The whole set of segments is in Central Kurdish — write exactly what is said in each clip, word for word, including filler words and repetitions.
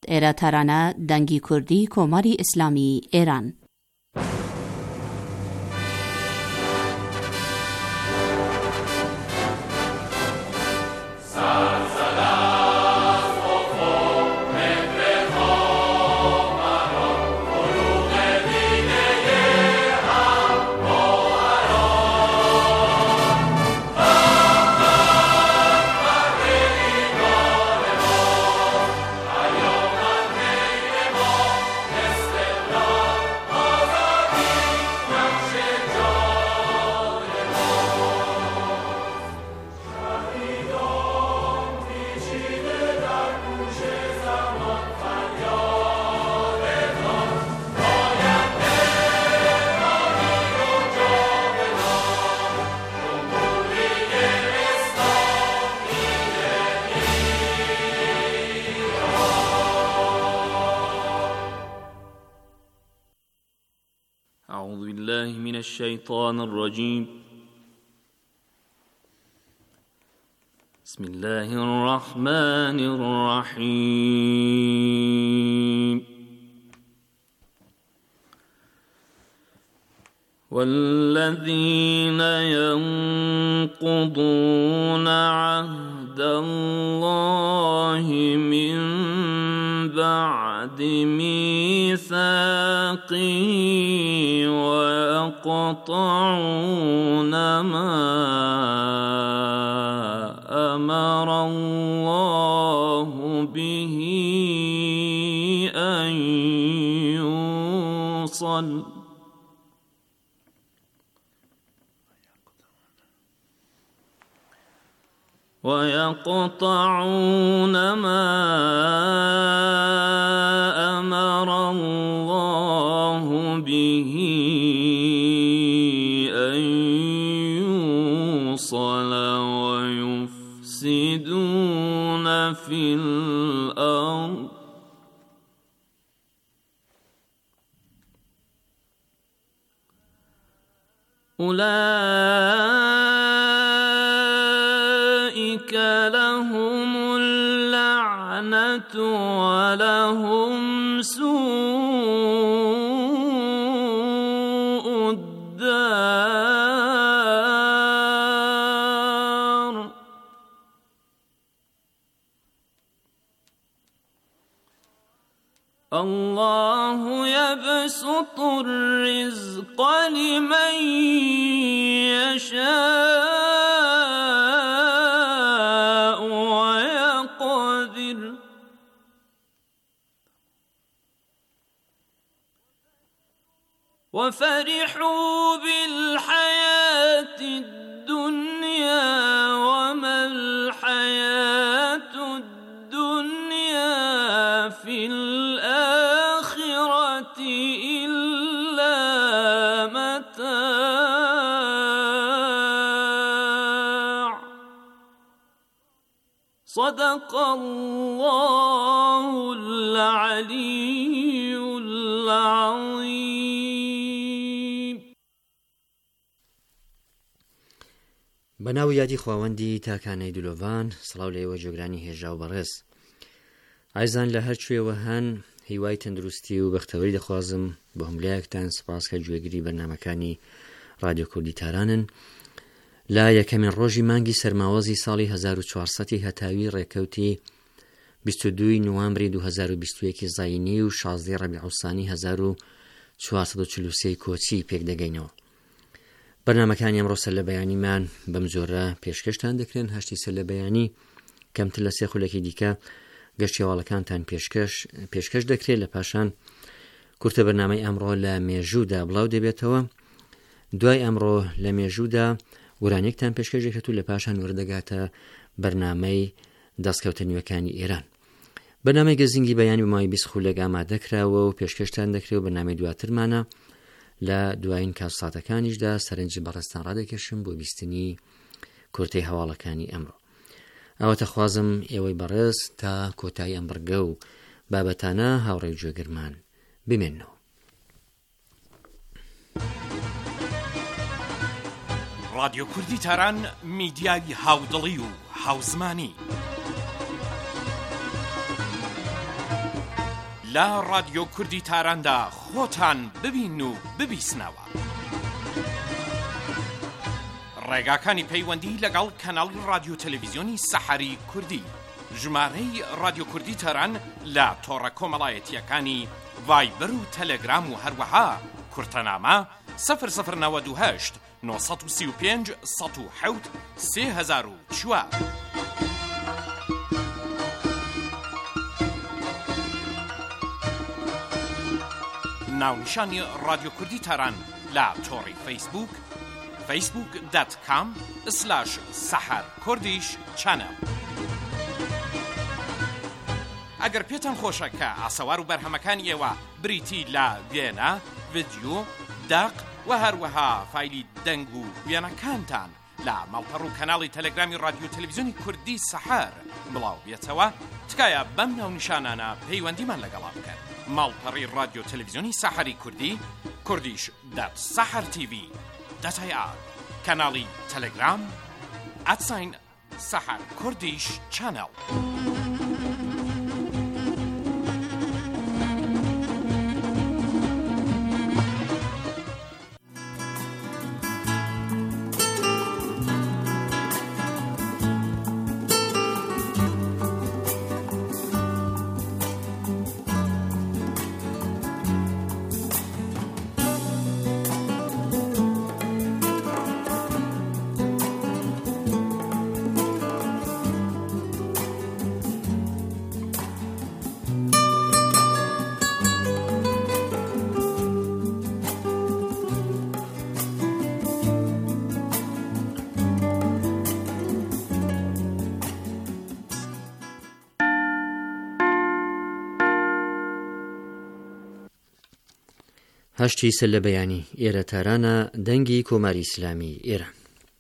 ئێرە تەرانە دەنگی کوردی کۆماری ئیسلامی ئێران. أعوذ بالله من الشيطان الرجيم. بسم الله الرحمن الرحيم. والذين ينقضون عهد الله من بعد ميثاقه ويقطعون ما أمر الله به أن يوصل ويقطعون ما أمر الله به أن يوصل ويفسدون في الأرض أولئك لهم اللعنة ولهم سوء الدار. الله يبسط الرزق لمن يشاء ويقدر وفرحوا بالحياة الدنيا وما الحياة الدنيا في الآخرة إلا متاع. صدق الله العلي العظيم. بەناو یادی خواوەندی تاکانەی دلۆڤان، سڵاو لە ئێوە جۆگرانی هێژا و بەڕێز. ئایزان لە هەر کوێوە هەن، هیوای تەندروستی و بەختەوەری دەخوازم بۆ هەمولایەکتان سپاس کە گوێگری بەرنامەکانی رادیۆ کوردی تارانن. لە یەکەمین ڕۆژی مانگی سەرماوەزی ساڵی هەزار و چوارسەدی هەتاوی ڕێکەوتی بیست و دوو نوامبری دوو هەزار و بیست و یەک زاینی و شازدەی ڕەبیع الثانی هەزار و چوارسەد و چل و سێ کۆچی پێک دەگەینەوە. بەرنامەکانی ئەمڕۆ سەر لە بەیانیمان بەم جۆرە پێشکەشتان دەکرێن. هەشتی سەر لە بەیانی کەمتر لە سێ خولەکی دیکە گەشتی هەواڵەکانتان پێشکەش پێشکەش دەکرێت. لە پاشان کورتە بەرنامەی ئەمڕۆ لە مێژوودا بڵاو دەبێتەوە. دوای ئەمڕۆ لە مێژوودا وەرانێکتان پێشکەش دەکرێت و لە پاشان وەردەگاتە بەرنامەی دەستکەوتە نوێەکانی ئێران. بەرنامەی گەزینگی بەیانی بەماوەی بیست خولەک ئامادەکراوە و پێشکەشتان دەکرێت و بەرنامەی دواترمانە. لە دوایین کاتساتەکانیشدا سەرنجی بەڕێستان ڕادەکێشم بۆ بیستنی کورتەی هەواڵەکانی ئەمڕۆ. ئەوەتە خوازم ئێوەی بەڕێز تا کۆتایی ئەم بڕگە و بابەتانە هاوڕێی جێگرمان بمێنەوە. رادیۆ کوردی تاران میدیای هاودڵی و هاوزمانی. لا رادیۆ کوردی تاراندا خۆتان ببین و ببیسنەوە. ڕێگاکانی پەیوەندی لەگەڵ کەناڵی رادیۆ تەلەڤیزیۆنی سەحەری کوردی، ژمارەی رادیۆ کوردی تاران لە تۆڕە کۆمەڵایەتیەکانی ڤایبەر و تەلەگرام و هەروەها کورتەنامە سەفر سەفر نەوەد و هەشت نۆ سەد و سی و پێنج سەد و حەوت سێ هەزار و چوار. ناونیشانی رادیۆ کوردی تاران لە تۆڕی فەیسبوک فەیسبوک دات کام سلاش سەحەر کوردیش چەنەڵ. ئەگەر پێتان خۆشە کە ئاسەوار و بەرهەمەکانی ئێوە بریتی لە وێنە، ڤیدیۆ، داق و هەروەها فایلی دەنگ و وێنەکانتان لە ماڵپەڕ و کەناڵی تەلەگرامی رادیۆ تەلەڤیزیۆنی کوردی سەحەر بڵاو بێتەوە، تکایە بەم ناونیشانانە پەیوەندیمان لەگەڵا بکەن. ماڵپەڕی رادیۆ تەلەڤیزیۆنی سەحەری کوردی، کوردیش دات سەحەر تیڤی دات ئای ئار، کەناڵی تەلەگرام ئەتساین سەحەر کوردیش چەنەڵ. هەشتی سل لە بەیانی ئێرە تارانە دەنگی کۆماری ئیسلامی ئێران.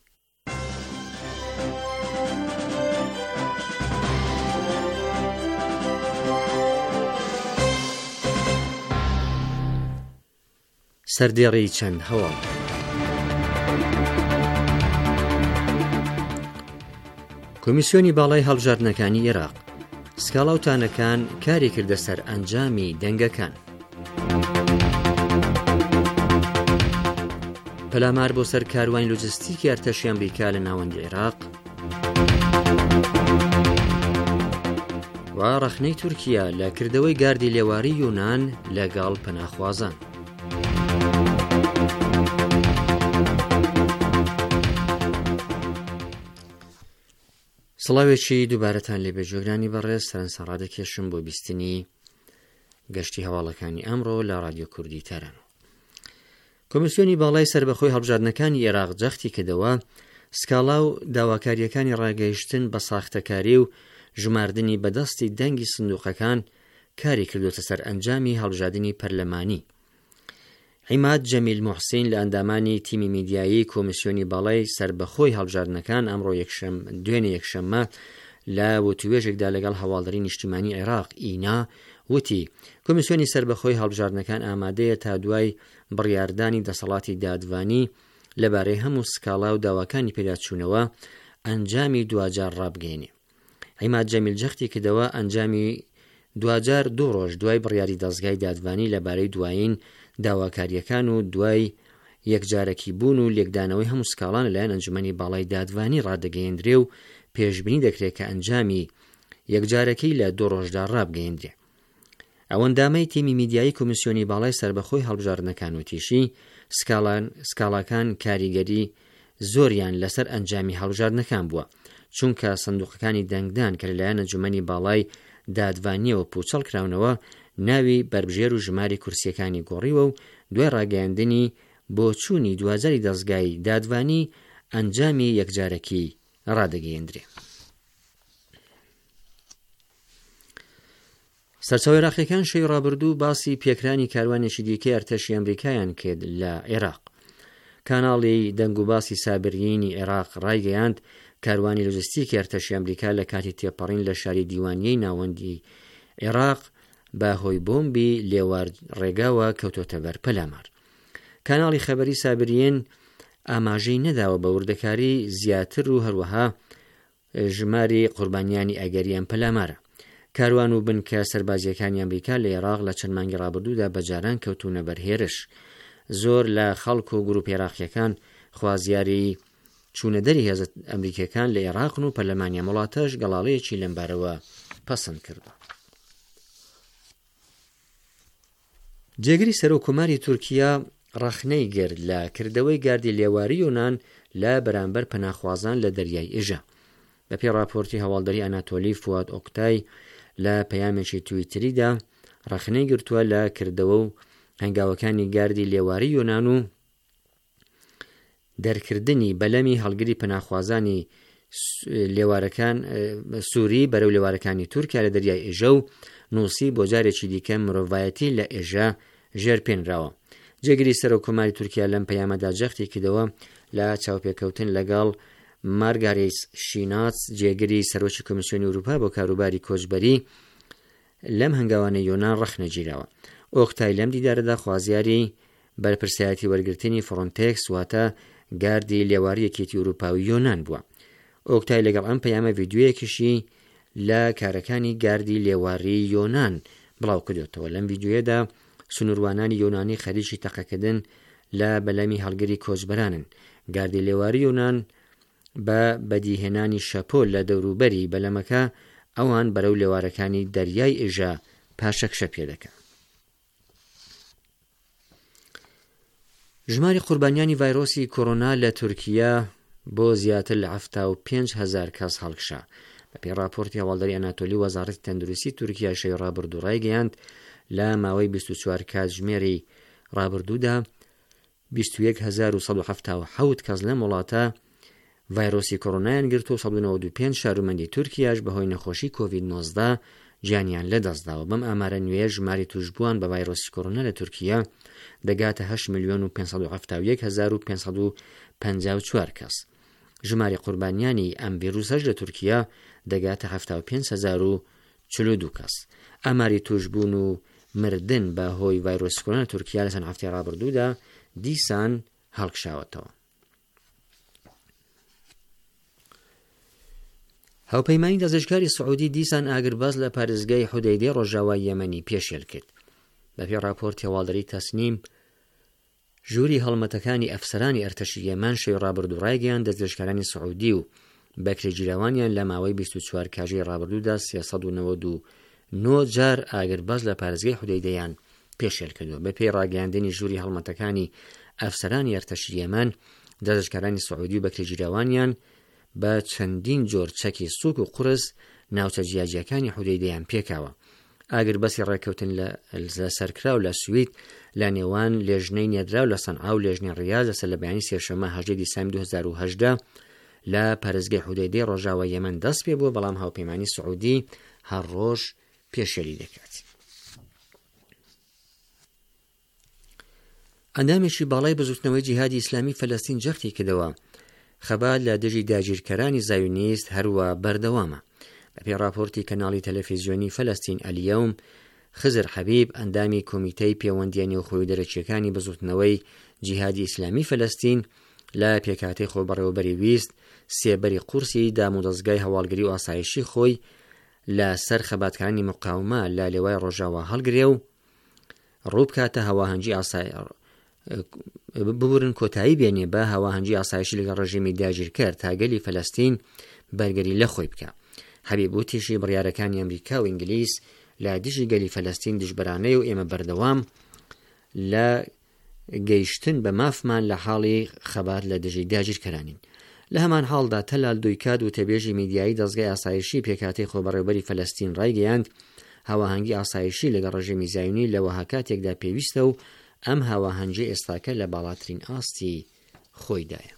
سەردێڕی چەند هەواڵ. کۆمیسیۆنی باڵای هەڵبژاردنەکانی عێراق سکاڵاوتانەکان کاری کردە سەر ئەنجامی دەنگەکان. پەلامار بۆ سەر کاروانی لۆجستیکی ئەرتەشی ئەمریکا لە ناوەندی عێراق و ڕەخنەی تورکیا لە کردەوەی گاردی لێواری یۆنان لەگەڵ پەناخوازان. سڵاوێکی دووبارەتان لێبێ جۆگرانی بەڕێز، سەرەنسە ڕادەکێشم بۆ بیستنی گەشتی هەواڵەکانی ئەمڕۆ لە رادیۆ کوردی تاران. کۆمیسیۆنی باڵای سربەخۆی هەڵبژاردنەکانی عێراق جەختی کردەوە سکاڵا و داواکاریەکانی ڕاگەیشتن بە ساختەکاری و ژماردنی بەدەستی دەنگی سندوقەکان کاری کردوتە سەر ئەنجامی هەڵبژاردننی پەرلەمانی. عیماد جەمیل موحسین لە ئەندامانی تیمی میدیایی کۆمیسیۆنی باڵای سربەخۆی هەڵبژاردنەکان ئەمڕۆ یەکشەم دوێنێ یەکشەممە لە وتوێژێکدا لەگەڵ هەواڵدەری نیشتیمانی عێراق ئینا وتی کۆمیسیۆنی سربەخۆی هەڵبژاردنەکان ئامادەیە تا دوای بڕیاردانی دەسەڵاتی دادوانی لەبارەی هەموو سکاڵا و داواکانی پێداچوونەوە ئەنجامی دوجار ڕابگەێنێ. عیماد جەمیل جەختی کردەوە ئەنجامی دوجار دوو ڕۆژ دوای بڕیاری دەستگای دادوانی لەبارەی دوایین داواکاریەکان و دوای یەکجارەکی بوون و لێکدانەوەی هەموو سکاڵان لەلایەن ئەنجومەنی باڵای دادوانی ڕادەگەیەندرێ و پێشبینی دەکرێت کە ئەنجامی یەکجارەکەی لە دوو ڕۆژدا ڕابگەیەندرێ. ئەوەندامەی تیمی میدیایی کۆمیسیۆنی باڵای سربەخۆی هەڵبژاردنەکان وتیشی سکاڵاکان کاریگەری زۆریان لەسەر ئەنجامی هەڵبژاردنەکان بووە، چونکە سندوقەکانی دەنگدان کە لەلایەن ئەنجومەنی باڵای دادوانیەوە پوچەڵ کراونەوە ناوی بربژێر و ژماری کورسیەکانی گۆڕیوە و دوای ڕاگەیاندنی بۆ چوونی دوازاری دەستگای دادوانی ئەنجامی یەکجارەکی ڕادەگەیەندرێ. سەرچاوی عێراقیەکان شەوی ڕابردوو باسی پێکرانی کاروانێکی دیکەی ئەرتەشی ئەمریکایان کرد لە عێراق. کاناڵی دەنگ و باسی سابرینی عێراق ڕایگەیاند کاروانی لۆجستیکی ئەرتەشی ئەمریکا لە کاتی تێپەڕین لە شاری دیوانیەی ناوەندی عێراق بە هۆی بۆمبی لێوار ڕێگاوە کەوتۆتە بەر پەلامار. کاناڵی خەبەری سابرین ئاماژەی نەداوە بە وردەکاری زیاتر و هەروەها ژماری قوربانیانی ئەگەری ئەم پەلامارە. کاروان و بنکە سەربازیەکانی ئەمریکا لە عێراق لە چەند مانگی ڕابردوودا بەجاران کەوتونە بەرهێرش. زۆر لە خەڵک و گروپ عێراقیەکان خوازیاری چوونە دەری هێزە ئەمریکیەکان لە عێراقن و پەرلەمانیە وڵاتەش گەڵاڵەیەکی لەمبارەوە پەسەند کردووە. جێگری سەرۆکوماری تورکیا ڕەخنەی گرت لە کردەوەی گاردی لێواری یۆنان لە بەرامبەر پەناخوازان لە دەریای ئێژە. بەپێی راپۆرتی هەواڵدەری ئەناتۆلی فواد ئۆکتای لە پەیامێکی تویتریدا ڕەخنەی گرتووە لە کردەوە و هەنگاوەکانی گاردی لێواری یۆنان و دەرکردنی بەلەمی هەڵگری پەناخوازانی لێوارەکان سووری بەرەو لێوارەکانی تورکیا لە دەریای ئێژە و نووسی بۆ جارێکی دیکە مرۆڤایەتی لە ئێژە ژێرپێنراوە. جێگری سەرۆکۆماری تورکیا لەم پەیامەدا جەختی کردەوە لە چاوپێکەوتن لەگەڵ مارگاریت شیناچ جێگری سەرۆکی کۆمیسیۆنی ئەوروپا بۆ کاروباری کۆچبەری لەم هەنگاوانە یۆنان ڕەخنەگیراوە. ئۆکتای لەم دیدارەدا خوازیاری بەرپرسایەتی وەرگرتنی فڕۆنتێکس واتە گاردی لێواری یەکێتی ئەوروپاوی یۆنان بووە. ئۆکتای لەگەڵ ئەم پەیامە ڤیدیۆیەکیشی لە کارەکانی گاردی لێواری یۆنان بڵاو کردوێتەوە. لەم ڤیدیۆیەدا سنووروانانی یۆنانی خەریکی تەقەکردن لە بەلەمی هەڵگری کۆچبەرانن. گاردی لێواری یۆنان بە بەدیهێنانی شەپۆل لە دەوروبەری بەلەمەکە ئەوان بەرەو لێوارەکانی دەریای ئێژە پاشەکشە پێ دەکەن. ژماری قوربانیانی ڤایرۆسی کۆڕۆنا لە تورکیا بۆ زیاتر لە هەفتا و پێنج هەزار کەس هەڵکشا. بەپێی راپۆرتی هەواڵدەری ئەناتۆلی وەزارەتی تەندروستی تورکیا شەوی ڕابردوو ڕایگەیاند لە ماوەی بیست و چوار کاتژمێری ڕابردوودا بیست و یەک هەزار و سەد و هەفتا و حەوت کەس لەم وڵاتە ڤایرۆسی کۆڕۆنایان گرت و سەد و نەوەد و پێنج شارومەندی تورکیاش بەهۆی نەخۆشی کۆڤید نۆزدە گیانیان لەدەستداوە. بەم ئامارە نوێ ژماری توشبووان بە ڤایرۆسی کۆڕۆنا لە تورکیا دەگاتە هەشت ملیۆن و پێنج سەد و هەفتا و یەک هەزار و پێنج سەد و پەنجا و چوار کەس. ژماری قوربانیانی ئەم ڤیرۆسەش لە تورکیا دەگاتە هەفتا و پێنج هەزار و چل و دوو کەس. ئاماری توشبوون و مردن بە هۆی ڤایرۆسی کۆڕۆنا لە تورکیا لە چەند هەفتەی ڕابردوودا دیسان هەڵکشاوەتەوە. هاوپەیمانی دەزەشکاری سعودی دیسان ئاگرباز لە پارێزگای حودەیدەی ڕۆژاوای یەمەنی پێشێل کرد. بەپێی راپۆرتی هەواڵدەری تەسنیم ژووری هەڵمەتەکانی ئەفسەرانی ئەرتەشی یەمان شەوی ڕابردوو ڕایگەیاند دەستگەشتکارانی سعودی و بەکرێگیراوانیان لە ماوەی بیست و چوار کاتژمێری ڕابردوودا سێسەد و نەوەد و نۆ جار ئاگرباز لە پارێزگای حودەیدەیان پێشێل کردووە. بەپێی ڕاگەیاندنی ژووری هەڵمەتەکانی ئەفسەرانی ئەرتەشی یەمان دەستگەشتکارانی سعودی و بەکرێگیراوانیان بە چەندین جۆر چەکی سووک و قورس ناوچە جیاجیەکانی حودەیدەیان پێکاوە. ئاگربەسی ڕێککەوتن لە سەرکرا و لە سوید لە نێوان لێژنەی نێدرا و لە سەنعا و لێژنەی ڕیاض لەسەر لە بەیانی سێشەممە هەژدەی دیسەمبەری دوو هەزار و هەژدە لە پارێزگای حودەیدەی ڕۆژاوای یەمەن دەست پێ بووە، بەڵام هاوپەیمانی سعودی هەر ڕۆژ پێشێلی دەکات. ئەندامێکی باڵای بزوتنەوەی جیهادی ئیسلامی فەلەستین جەختی کردەوە. خەبات لە دژی داگیرکەرانی زایونیست هەروە بەردەوامە. بەپێی راپۆرتی کەناڵی تەلەڤیزیۆنی فەلەستین ئەلیەوم، خزر حەبیب ئەندامی کۆمیتەی پەیوەندیە نێوخۆی دەرەکیەکانی بزوتنەوەی جیهادی ئیسلامی فەلەستین لە پێکاتی خۆبەڕێوەبەری ویست سێبەری قورسی دامودەستگای هەواڵگری و ئاسایشی خۆی لە سەر خەباتکارانی مقاومە لە لێوای ڕۆژاوا هەڵگرێ و ڕووبکاتە هەواهەنگی ئاسای ببورن کۆتایی بێنێ بە هەواهەنگی ئاسایشی لەگەڵ ڕژیمی داگیرکەر تا گەلی فەلەستین بەرگەری لە خۆی بکە. حەبیب وتیشی بڕیارەکانی ئەمریکا و ئینگلیز لە دژی گەلی فەلەستین دژبەرانەی و ئێمە بەردەوام لە گەیشتن بە مافمان لە حاڵی خەبات لە دژی داگیرکەرانین. لە هەمان حاڵدا تەلال دویکات و تەبێژی میدیایی دەستگای ئاسایشی پێکاتی خۆبەڕێوەبەری فەلەستین ڕایگەیاند هەواهەنگی ئاسایشی لەگەڵ ڕژیمی زایونی لە وەها کاتێکدا پێویستە و ئەم هاواهەنگی ئێستاکە لە باڵاترین ئاستی خۆیدایە.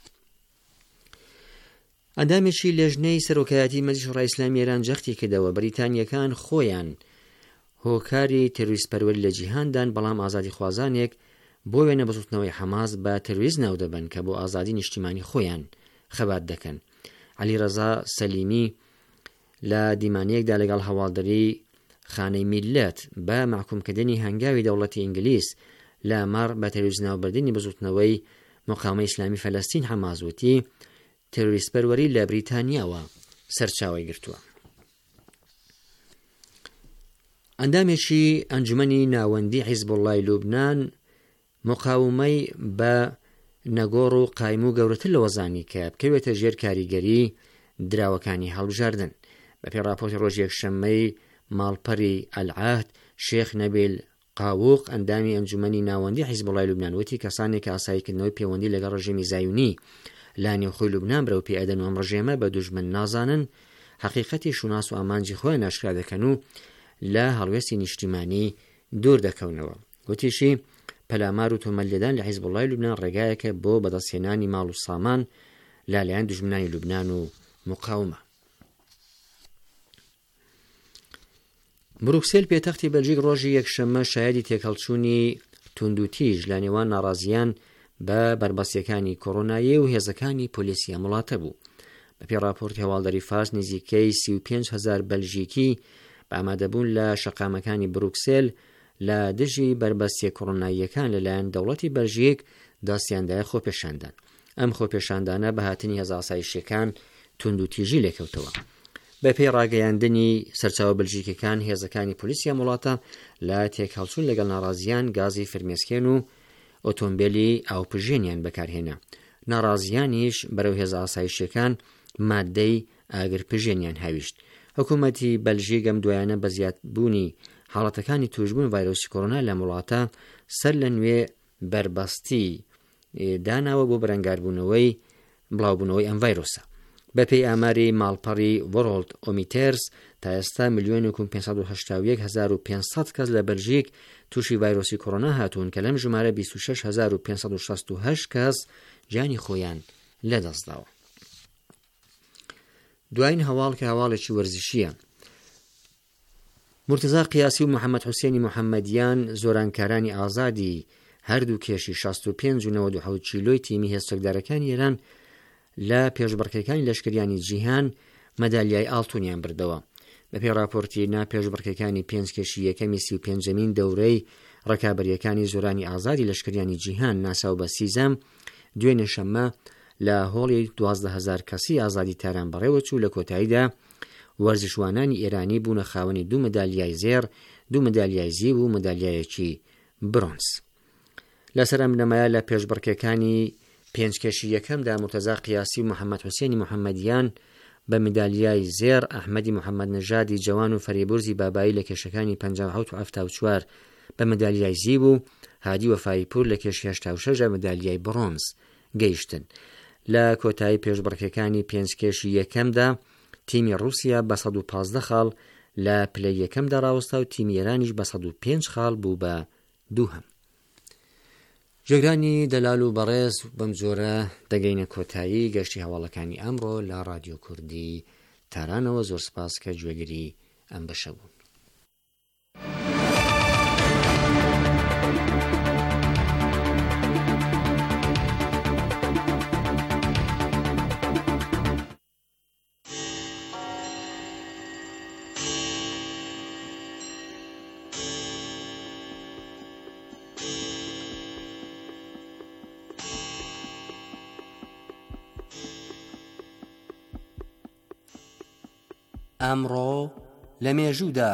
ئەندامێکی لێژنەی سەرۆکایەتی مەجلیس شوڕای ئیسلامی ئێران جەختی کردەوە بەریتانیەکان خۆیان هۆکاری تێروریستپەروەری لە جیهاندان، بەڵام ئازادی خوازانێک بۆ وێنە بەزوتنەوەی حەماس بە تێروریست ناو دەبن کە بۆ ئازادی نیشتیمانی خۆیان خەبات دەکەن. عەلی ڕەزا سەلیمی لە دیمانەیەکدا لەگەڵ هەواڵدەری خانەی میلەت بە مەحکومکردنی هەنگاوی دەوڵەتی ئینگلیز لە مەڕ بە تێروریست ناوبردنی بەزوتنەوەی مقاومەی ئیسلامی فەلەستین حەماس وتی تێروریستپەروەری لە بریتانیاوە سەرچاوی گرتووە. ئەندامێکی ئەنجومەنی ناوەندی حیزبوڵڵای لوبنان مقاومەی بە نەگۆڕ و قایم و گەورەتر لە وەزانی کە بکەوێتە ژێر کاریگەری دراوەکانی هەڵبژاردن. بەپێی راپۆرتی ڕۆژ یەکشەممەی ماڵپەری ئەلعاهد شێخ نەبیل قاووق ئەندامی ئەنجومەنی ناوەندی حیزبوڵڵای لوبنان وتی کەسانێک ئاساییکردنەوەی پەیوەندی لەگەڵ ڕژێمی زایونی لا نێوخۆی لوبنان برەو پێ ئەدەن و ئەم ڕژێمە بە دوژمن نازانن حەقیقەتی شوناس و ئامانجی خۆیان ناشکرا دەکەن و لە هەڵوێستی نیشتیمانی دوور دەکەونەوە. گوتیشی پەلامار و تۆمەلێدان لە حیزبوڵڵای لوبنان ڕێگایەکە بۆ بەدەستهێنانی ماڵ و سامان لالایەن دوژمنانی لوبنان و مقاومە. بروکسێل پێتەختی بەلژیک ڕۆژی یەکشەممە شایەدی تێکەڵچوونی توندوتیژ لە نێوان ناڕازیان بە بربەستیەکانی کۆڕۆنایی و هێزەکانی پۆلیسیە وڵاتە بوو. بەپێی راپۆرتی هەواڵدەری فارس نزیکەی سی و پێنج هەزار بەلژیکی بە ئامادەبوون لە شەقامەکانی بروکسێل لە دژی بربەستی کۆڕۆناییەکان لەلایەن دەوڵەتی بەلژیک داستیاندایە خۆپێشاندان. ئەم خۆپێشاندانە بە هاتنی هێزە ئاسایشیەکان توندوتیژی لێکەوتەوە. بەپێی ڕاگەیاندنی سەرچاوە بەلژیکەکان هێزەکانی پۆلیسیە وڵاتە لە تێکهەڵچوون لەگەڵ ناڕازیان گازی فرمێسکێن و ئۆتۆمبیلی ئاوپژێنیان بەکارهێنا. ناڕازیانیش بەرەو هێزە ئاسایشیەکان مادەی ئاگرپژێنیان هاویشت. حکوومەتی بەلژیک ئەم دوایانە بە زیادبوونی حاڵەتەکانی توشبوون ڤایرۆسی کۆڕۆنا لە وڵاتە سەر لە نوێ بربەستی داناوە بۆ بەرەنگاربوونەوەی بڵاوبوونەوەی ئەم ڤایرۆسە. بەپێی ئاماری ماڵپەڕی وۆرڵد ئۆمیتێرس تا ئێستا ملیۆن و پێنجسەد و هەشتا و یەک هەزار و پێنجسەد کەس لە بەلژیک تووشی ڤایرۆسی کۆڕۆنا هاتوون کە لەم ژمارە بیست و شەش هەزار و پێنجسەد و شەست و هەشت کەس جانی خۆیان لەدەستداوە. دوایین هەواڵ کە هەواڵێکی وەرزشیە. مرتزا قیاسی و محەممەد حوسێنی محەممەدیان زۆرانکارانی ئازادی هەردوو کێشی شەست و پێنج و نەوەد و حەوت چیلۆی تیمی هێزچەکدارەکانی ئێران لە پێشبڕکەکانی لەشکریانی جیهان مەدالیای ئاڵتونیان بردەوە. بەپێی راپۆرتی نا پێشبڕکەکانی پێنج کێشی یەکەمی سی و پێنجەمین دەورەی ڕەکابەریەکانی زۆرانی ئازادی لەشکریانی جیهان ناساو بە سیزەم دوێنێ شەممە لە هۆڵی دوازدە هەزار کەسی ئازادی تاران بەڕێوە چوو. لە کۆتاییدا وەرزشوانانی ئێرانی بوونە خاوەنی دوو مەدالیای زێر، دوو مەدالیای زیب و مەدالیایەکی برۆنز. لەسەر ئەم بنەمایە لە پێشبڕکەکانی پێنج کێشی یەکەمدا مرتزا قیاسی و محەممەد حوسێنی محەممەدیان بە مدالیای زێر، ئەحمەدی محەممەد نەژادی جوان و فەریبورزی بابایی لە کێشەکانی پەنجا و حەوت و هەفتا و چوار بە مدالیای زیب و هادی وەفایپور لە کێشی هەشتا و شەش مدالیای برۆنز گەیشتن. لە کۆتایی پێشبڕکەکانی پێنج کێشی یەکەمدا تیمی رووسیا بە سەد و پازدە خاڵ لە پلەی یەکەمدا ڕاوەستا و تیمی ئێرانیش بە سەد و پێنج خاڵ بوو بە دووهەم. جێگرانی دەلال و بەڕێز بەم جۆرە دەگەینە کۆتایی گەشتی هەواڵەکانی ئەمڕۆ لە رادیۆ کوردی تارانەوە. زۆر سپاس کە گوێگری ئەم بەشە بوون. ئەمڕۆ لە مێژوودا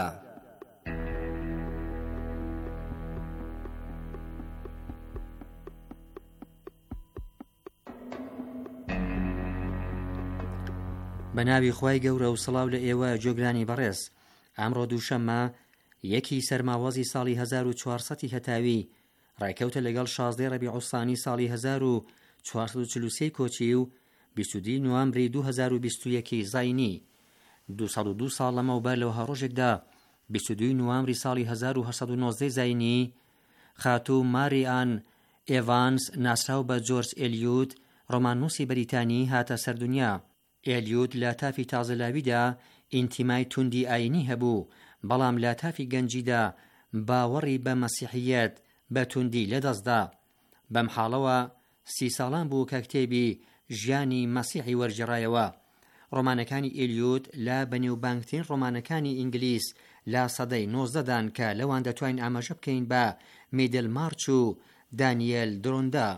بە ناوی خوای گەورە و سڵاو لە ئێوە جۆگرانی بەڕێز. ئەمڕۆ دووشەممە یەکی سەرماوەزی ساڵی هەزار و چوارسەدی هەتاوی ڕایکەوتە لەگەڵ شازدەی ڕەبیع الثانی ساڵی هەزار و چوارسەد و چل و سێ کۆچی و بیست و دوو نوامبری دوو هەزار و بیست و یەکی زاینی. دووسەد و دوو ساڵ لەمەوبەر لەوە ڕۆژێکدا بیست و دوو نوامبری ساڵی هەزار و هەشت سەد و نۆزدە زاینی خاتوو ماریان ئێڤانس ناسراو بە جۆرج ئێلیوت ڕۆماننووسی بەریتانی هاتە سەردونیا. ئێلیوت لە تافی تازەلاویدا ئینتیمای توندی ئاینی هەبوو، بەڵام لە تافی گەنجیدا باوەڕی بە مەسیحیەت بە توندی لەدەستدا. بەم حاڵەوە سی ساڵان بوو کە کتێبی ژیانی مەسیحی وەرجێڕایەوە. ڕۆمانەکانی ئێلیوت لە بەنێوبانگترین ڕۆمانەکانی ئینگلیز لە سەدەی نۆزدەدان کە لەوان دەتوانین ئاماژە بکەین بە میدلمارچ و دانیێل درۆندا.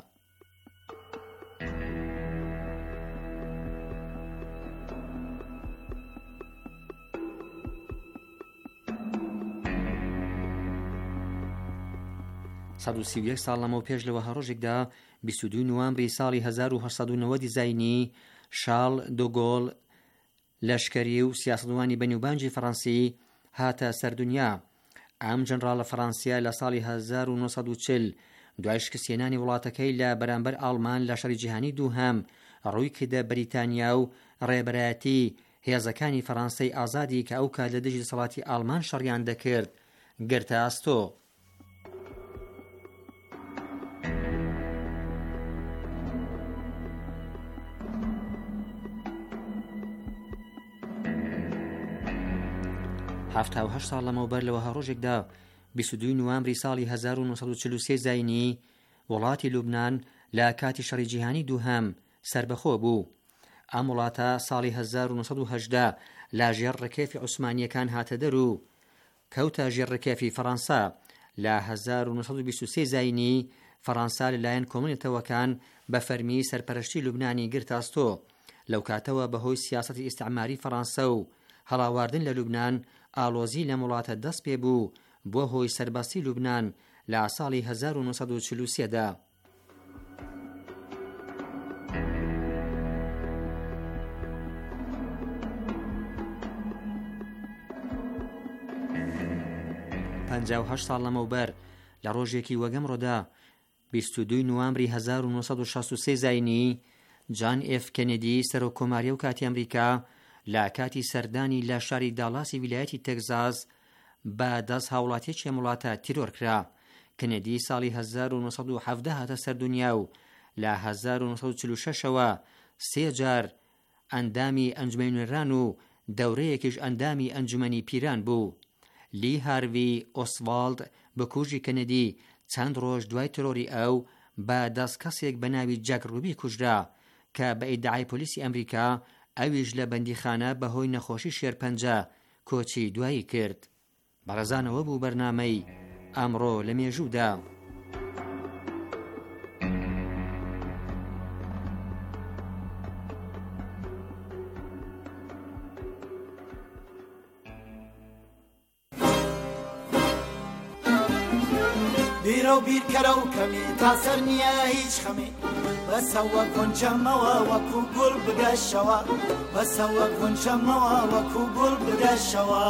سەد و سی و یەک ساڵ لەمەوە پێش لەوە هەڕۆژێکدا بیست و دوو نوامبری ساڵی هەزار و هەشت سەد و نەوە دیزاینی شارڵ دۆگۆڵ لەشکری و سیاسەتوانی بەنیوبانجی فەڕەنسی هاتە سەردونیا. ئەم جەنرالە فەڕەنسیە لە ساڵی هەزار و نۆ سەد و چل دوای شکستهێنانی وڵاتەکەی لە بەرامبەر ئاڵمان لە شەڕی جیهانی دووهەم ڕووی کردە بەریتانیا و ڕێبەرایەتی هێزەکانی فەڕەنسای ئازادی کە ئەو کات لە دژی دەسەڵاتی ئاڵمان شەڕیان دەکرد گرتە ئاستۆ. هەفتا و هەشت ساڵ لەمەوبەر لەوە هەڕۆژێکدا بیست و دوو نوامبری ساڵی هەزار و نۆ سەد و چل و سێ زاینی وڵاتی لوبنان لە کاتی شەڕی جیهانی دووهەم سربەخۆ بوو. ئەم وڵاتە ساڵی هەزار و نۆ سەد و هەژدە لە ژێڕڕکێفی عوسمانیەکان هاتە دەرو کەوتە ژێڕڕکێفی فەڕەنسا. لە هەزار و نۆ سەد و بیست و سێ زاینی فەڕەنسا لەلایەن کۆمونێتەوەکان بە فەرمی سەرپەرشتی لوبنانی گرتاستۆ. لەو کاتەوە بەهۆی سیاسەتی ئیستعماری فەڕەنسا و هەڵاواردن لە لوبنان ئالۆزی لە وڵاتە دەست پێ بوو بۆ هۆی سەرباستی لوبنان لە ساڵی هەزار و نۆ سەد و چل و سێ دا. پەنجا و هەشت ساڵ لەمەوبەر لە ڕۆژێکی وەگەمڕۆدا بیست و دوو نوامبری هەزار و نۆ سەد و شەست و سێ زاینی جان ئێف کەنێدی سەرۆکۆماریە و کاتی ئەمریکا لە کاتی سەردانی لە شاری داڵاسی ویلایەتی تێکزاس بە دەست هاوڵاتیەکی وڵاتە تیرۆر کرا. کەنێدی ساڵی هەزار و نۆ سەد و حەڤدە هاتە سەردونیا و لە هەزار و نۆ سەد و چل و شەشەوە سێ جار ئەندامی ئەنجومەی نوێران و دەورەیەکیش ئەندامی ئەنجومەنی پیران بوو. لی هاروی ئۆسڤالد بەکوژی کەنێدی چەند ڕۆژ دوای ترۆری ئەو بە دەست کەسێک بە ناوی جاک ڕوبی کوژرا کە بە ئیدعای پۆلیسی ئەمریکا ئەویش لە بەندیخانە بەهۆی نەخۆشی شێرپەنجە کۆچی دوایی کرد. بەڕێزانەوە بوو بەرنامەی ئەمڕۆ لە مێژوودا. بیرە و بیرکەرە و کەمی تا سەر نییە هیچ خەمی بەسەوە گونجەمەوە وەکو گوڵ بگەشەوە بەسەوە گونجەمەوە وەکو گوڵ بگەشەوە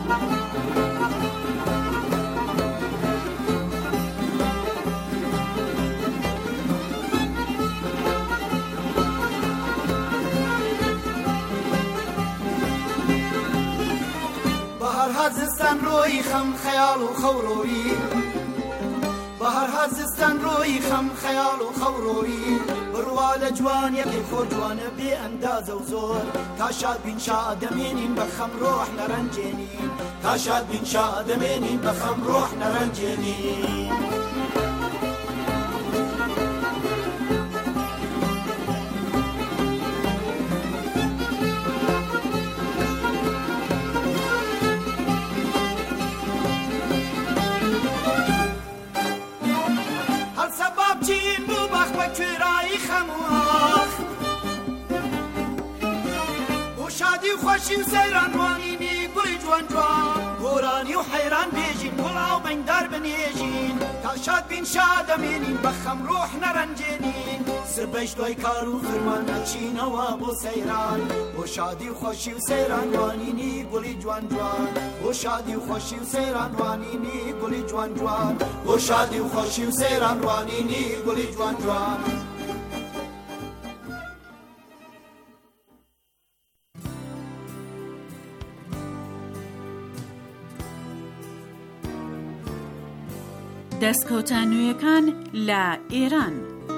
بەهار هەزستان ڕۆی خەم خەیاڵ و خەوڕۆیی بەهار هەزستان ڕۆی خەم خەیاڵ و خەوڕۆیی بڕوا لە جوانیەکەی خۆ جوانە بێ ئەندازە و زۆر تا شاد بین شادەمێنین بە خەم ڕۆح نەڕەنجێنین تا شاد بین شادەمێنین بە خەم ڕۆح نەڕەنجێنین خۆشی و سەیرانوانینی گوڵی جوان جوان گۆرانی و حەیران بێژین گوڵاو بەنگدار بنێژین تا شاد بین شادەمێنین بە خەم ڕۆح نەڕەنجێنین سبەش دوای کار و فرمان نەچینەوە بۆ سەیران بۆ شادی و خۆشی و سەیرانوانینی گوڵی جوان جوان بۆ شادی و خۆشی و سەیرانوانینی گوڵی جوان جوان بۆ شادی و خۆشی و سەیرانوانینی گوڵی جوان جوان دەستکەوتە نوێیەکان لە ئێران.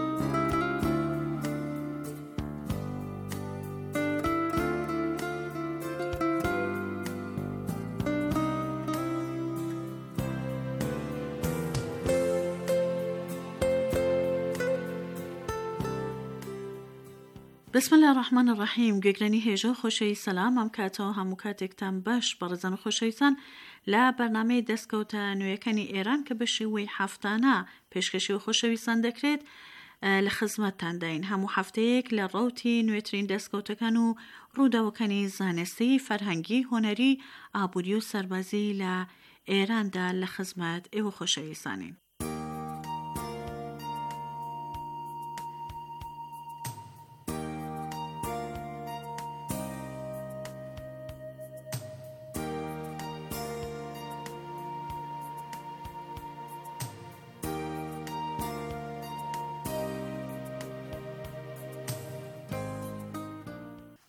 بسم الله الرحمن الرحیم. گوێگرانی هێژە خۆشەوی سەلام ئەم کاتەوە هەموو کاتێکتان باش بەڕێزان و خۆشەویستان لە بەرنامەی دەستکەوتە نوێیەکانی ئێران کە بە شێوەی هەفتانە پێشکەشی و خۆشەویستان دەکرێت لە خزمەتتانداین. هەموو هەفتەیەک لە ڕەوتی نوێترین دەستکەوتەکان و ڕووداوەکانی زانستی، فەرهەنگی، هۆنەری، ئابووری و سەربازی لە ئێراندا لە خزمەت ئێوە خۆشەویستانین.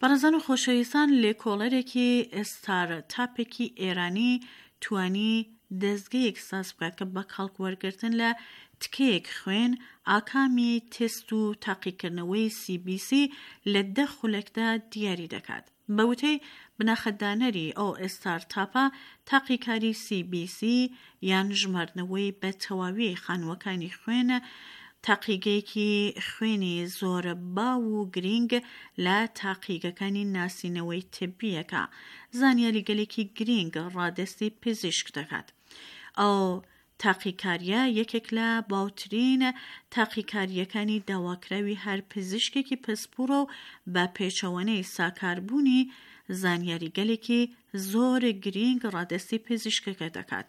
بەڕێزان و خۆشەویستان لێکۆڵەرێکی ئێستارتاپێکی ئێرانی توانی دەستگەیەک ساز بکات کە بە کەڵک وەرگرتن لە تکەیەک خوێن ئاکامی تست و تاقیکردنەوەی سی بی سی لە دە خولەکدا دیاری دەکات. بەوتەی بناخەدانەری ئەو ئێستارتاپە تاقیکاری سی بی سی یان ژمارنەوەی بە تەواوی خانووەکانی خوێنە تاقیگەیەکی خوێنی زۆر باو و گرنگ لە تاقیگەکانی ناسینەوەی تبیەکە زانیاری گەلێکی گرنگ ڕادستی پزیشک دەکات. ئەو تاقیکاریە یەکێک لە باوترین تاقیکاریەکانی داواکراوی هەر پزیشکێکی پسپوڕە و بە پێچەوانەی ساکاربوونی زانیاری گەلێکی زۆر گرنگ ڕادستی پزیشکەکە دەکات.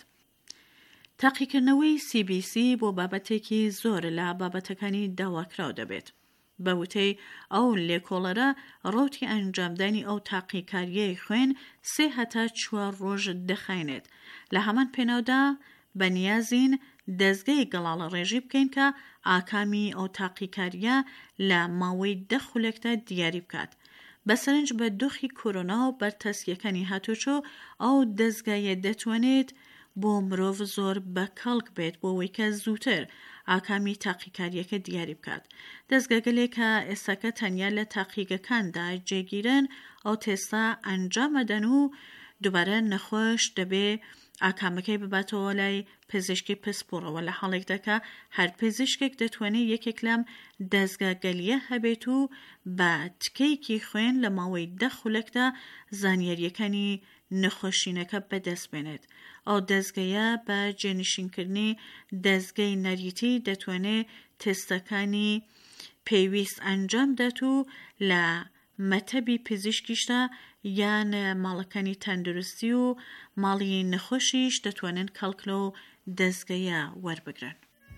تاقیکردنەوەی سی بی سی بۆ بابەتێکی زۆر لە بابەتەکانی داواکراو دەبێت. بەوتەی ئەو لێکۆڵەرە ڕوتی ئەنجامدانی ئەو تاقیکاریەی خوێن سێ هەتا چوار ڕۆژ دەخایێنێت. لە هەمان پێناودا بەنیازین دەستگەی گەڵاڵە ڕێژی بکەین کە ئاکامی ئەو تاقیکاریە لە ماوەی دە خولەکدا دیاری بکات. بەسەرنج بە دۆخی کۆرۆنا و بەرتەسکیەکانی هاتوچۆ ئەو دەستگایە دەتوانێت بۆ مرۆڤ زۆر بە کەڵک بێت بۆ ئەوەی کە زووتر ئاکامی تاقیکاریەکە دیاری بکات. دەستگەگەلێک کە ئێستاکە تەنیا لە تاقیگەکاندا جێگیرن ئەو تێستا ئەنجامەدەن و دووبارە نەخۆش دەبێ ئاکامەکەی بباتەوە لای پزیشکی پسپۆڕەوە لە حاڵێکدا کە هەر پزیشکێک دەتوانێت یەکێک لەم دەستگاگەلیە هەبێت و بە تکەیەکی خوێن لە ماوەی دە خولەکدا زانیاریەکانی نەخۆشینەکە بەدەست بێنێت. ئەو دەستگەیە بە جێنشینکردنی دەستگەی نەریتی دەتوانێت تێستەکانی پێویست ئەنجام دات و لە مەتەبی پزیشکیشدا یان ماڵەکانی تەندروستی و ماڵی نەخۆشیش دەتوانن کەڵکلە و دەستگەیە وەربگرن.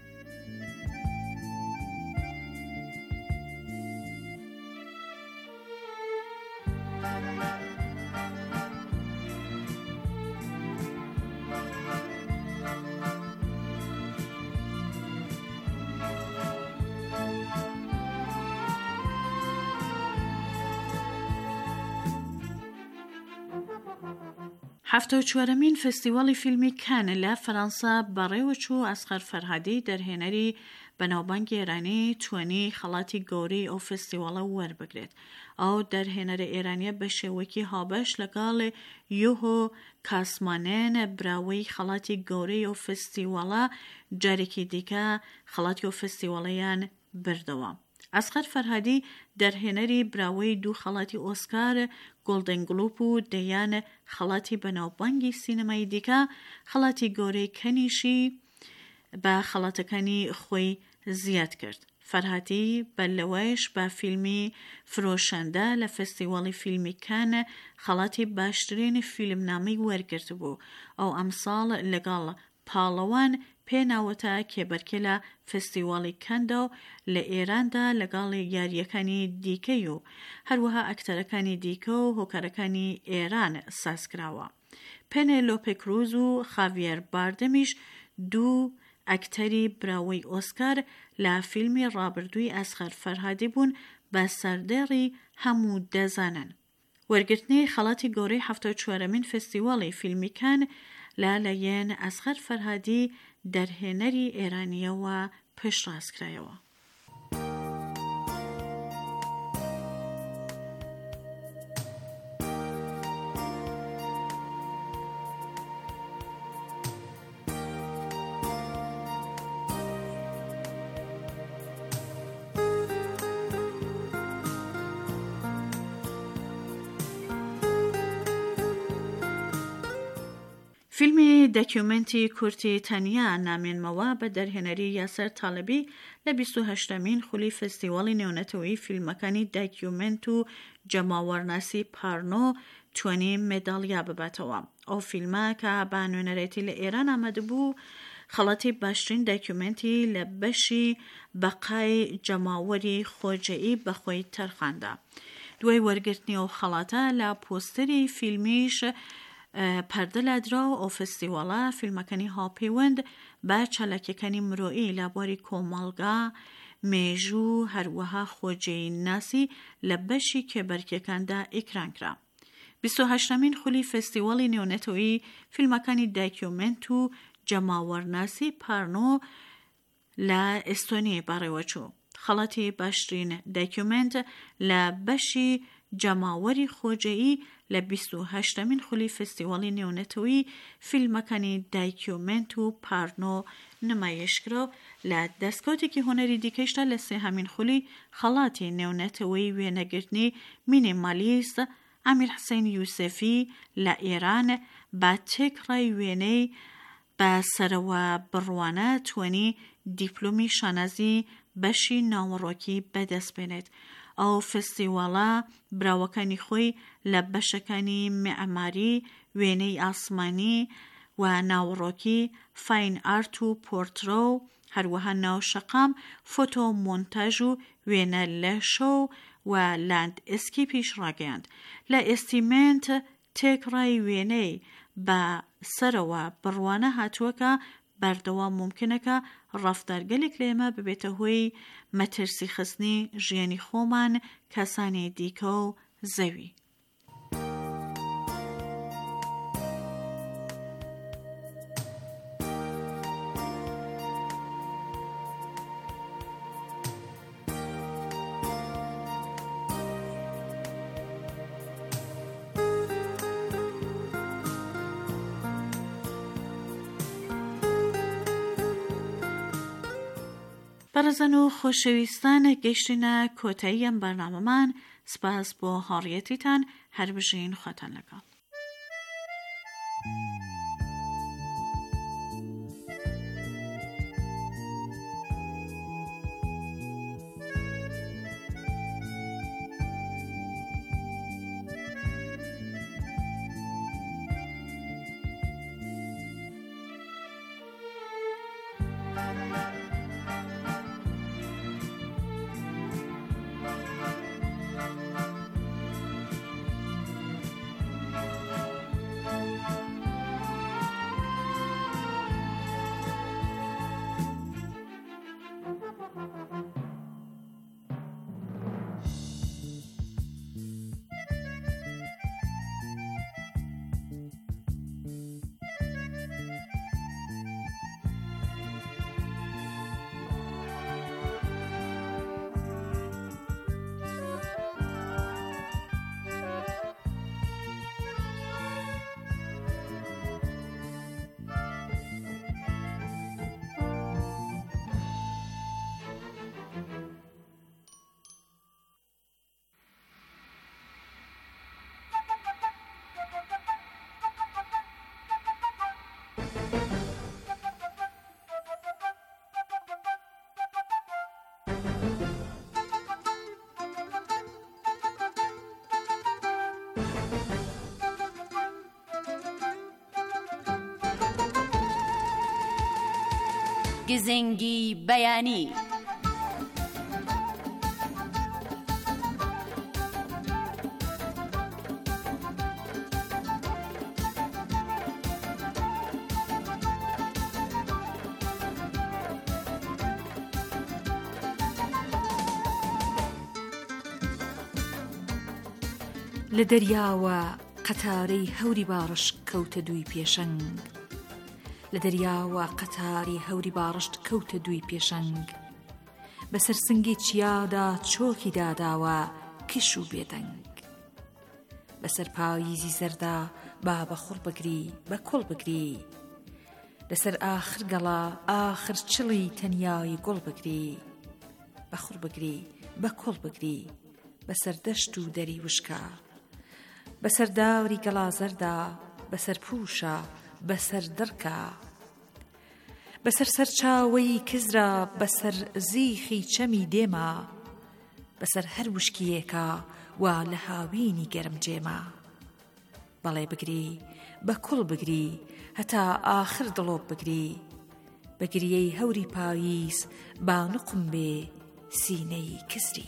هەفتە و چوارەمین فستیواڵی فیلمی کانە لە فەرەنسا بەڕێوەچوو ئەسغەر فەرهادی دەرهێنەری بەناوبانگی ئێرانی توانی خەڵاتی گەورەی ئەو فستیواڵە وەربگرێت. ئەو دەرهێنەرە ئێرانیە بە شێوەیەکی هاوبەش لەگەڵ یوهۆ کاسمانێن براوەی خەڵاتی گەورەی ئەو فستیواڵە جارێکی دیکە خەڵاتی ئەو فستیواڵەیان بردەوە. ئەسغەر فەرهادی دەرهێنەری براوەی دوو خەڵاتی ئۆسکار گۆڵدن گلۆب و دەیان خەڵاتی بەناوبانگی سینەمای دیکە خەڵاتی گەورەی کەنیشی بە خەڵاتەکانی خۆی زیاد کرد. فەرهادی بەلەوەیش بە فیلمی فرۆشەندە لە فستیواڵی فیلمی کانە خەڵاتی باشترین فیلمنامەی وەرگرت بوو. ئەو ئەمساڵ لەگەڵ پاڵەوان پێناوەتە کێبەرکێ لە فستیواڵی کەندا و لە ئێراندا لەگەڵ یاریەکانی دیکەی و هەروەها ئەکتەرەکانی دیکە و هۆکارەکانی ئێران سازکراوە. پێنێلۆپێ کروز و خاڤیەر باردەمیش دوو ئەکتەری براوەی ئۆسکار لە فیلمی ڕابردووی ئەسغەر فەرهادی بوون بە سەردێڕی هەموو دەزانن. وەرگرتنی خەڵاتی گەورەی هەفتە و چوارەمین فستیواڵی فیلمی کان لە لایەن ئەسغەر فەرهادی دەرهێنەری ئێرانیەوە پێشڕاستکرایەوە. فیلمی دەکیومنتی کورتی تەنیا نامێنمەوە بە دەرهێنەری یاسەر تاڵەبی لە بیست و هەشتەمین خولی فستیواڵی نێونەتەوەی فیلمەکانی داکیومنت و جەماوەرناسی پارنۆ توانی مێداڵیا بباتەوە. ئەو فیلمە کە بە نوێنەرێتی لە ئێران ئامادە بوو خەڵاتی باشترین داکیومنتی لە بەشی بەقای جەماوەری خۆجەئی بەخۆی تەرخاندا. دوای وەرگرتنی ئەو خەڵاتە لە پۆستەری فیلمیش پەردە لادراوە ئەو فستیواڵە فیلمەکانی هاوپەیوەند بە چالاکیەکانی مرۆیی لە بواری کۆمەڵگا مێژوو هەروەها خۆجێی ناسی لە بەشی کێبەرکیەکاندا ئیکرانکرا. بیست و هەشتمین خولی فستیوالی نێونەتەوەی فیلمەکانی داکیومنت و جەماوەرناسی پارنۆ لە ئێستۆنیای بەڕێوەچوو. خەڵاتی باشترین داکیومنت لە بەشی جەماوەری خۆجەیی لە بیست و هەشتمین خولی فستیوالی نێونەتەوەی فیلمەکانی داکیومنت و پارنۆ نمایشکرا و لە دەستکەوتێکی هۆنەری دیکەشدا لە سێهەمین خولی خەڵاتی نێونەتەوەی وێنەگرتنی مینیمالیست ئامیر حسین یوسفی لە ئێران بە تێکڕای وێنەی بە سەرەوە بڕوانە توانی دیپلۆمی شانازی بەشی ناوەڕۆکی بەدەست بێنێت. ئەو فستیواڵە براوەکانی خۆی لە بەشەکانی معماری، وێنەی ئاسمانی و ناوەڕۆکی، فاین ئارت و پۆرترۆ و هەروەها ناوشەقام، فۆتۆ مۆنتاژ و وێنە لە شۆ و لاند ئسکیپیش ڕاگەیاند. لە ئێستیمنت تێکڕای وێنەی بە سەرەوە بڕوانە هاتووەکە بەردەوام ممکنەکە ڕەفتارگەلێک لە ئێمە ببێتە هۆی مەترسی خستنی ژیانی خۆمان، کەسانی دیکە و زەوی. بەڕێزان و خۆشەویستان، گەیشتینە کۆتایی ئەم بەرنامەمان. سپاس بۆ هاوڕێیەتیتان، هەر بژین خۆتان لەگەڵ. گزنگی بەیانی. لە دەریاوە قەتارەی هەوری باڕش کەوتە دووی پێشەنگ، لە دەریاوە قەتاری هەوری باڕشت کەوتە دووی پێشەنگ، بەسەر سنگی چیادا چۆکی داداوە کش و بێدەنگ، بەسەر پاییزی زەردا با بە خوڕ بگری بە کۆڵ بگری، لەسەر ئاخر گەڵا ئاخر چڵی تەنیایی گۆڵ بگری، بە خوڕ بگری بە کۆڵ بگری، بەسەر دەشت و دەری وشکە، بەسەر داوری گەڵازەردا، بەسەر پوشە بەسەر دڕکە، بەسەر سەرچاوەی کزرا، بەسەر زیخی چەمی دێمە، بەسەر هەر وشکیەکە وا لە هاوینی گەرم جێمە، بەڵێ بگری بە کوڵ بگری هەتا ئاخر دڵۆب بگری، بەگریەی هەوری پاییز با نوقم بێ سینەی کزری.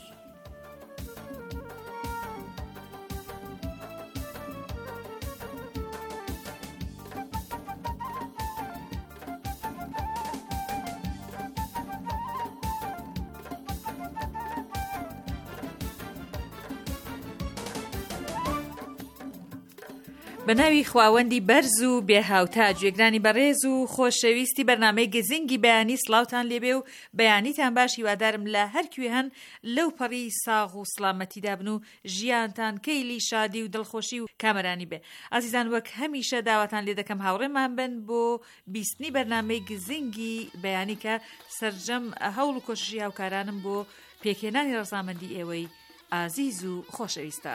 بە ناوی خواوەندی بەرز و بێهاوتا گوێگرانی بەڕێز و خۆشەویستی بەرنامەی گزینگی بەیانی سڵاوتان لێبێ و بەیانیتان باش هیوادارم لە هەرکوێ هەن لەو پەڕی ساغ و سڵامەتیدا بن و ژیانتان کەیلی شادی و دڵخۆشی و کامەرانی بێ. ئازیزان وەک هەمیشە داواتان لێ دەکەم هاوڕێمان بن بۆ بیستنی بەرنامەی گزینگی بەیانی کە سەرجەم هەوڵ و کۆششی هاوکارانم بۆ پێکهێنانی ڕەزامەندی ئێوەی ئازیز و خۆشەویستە.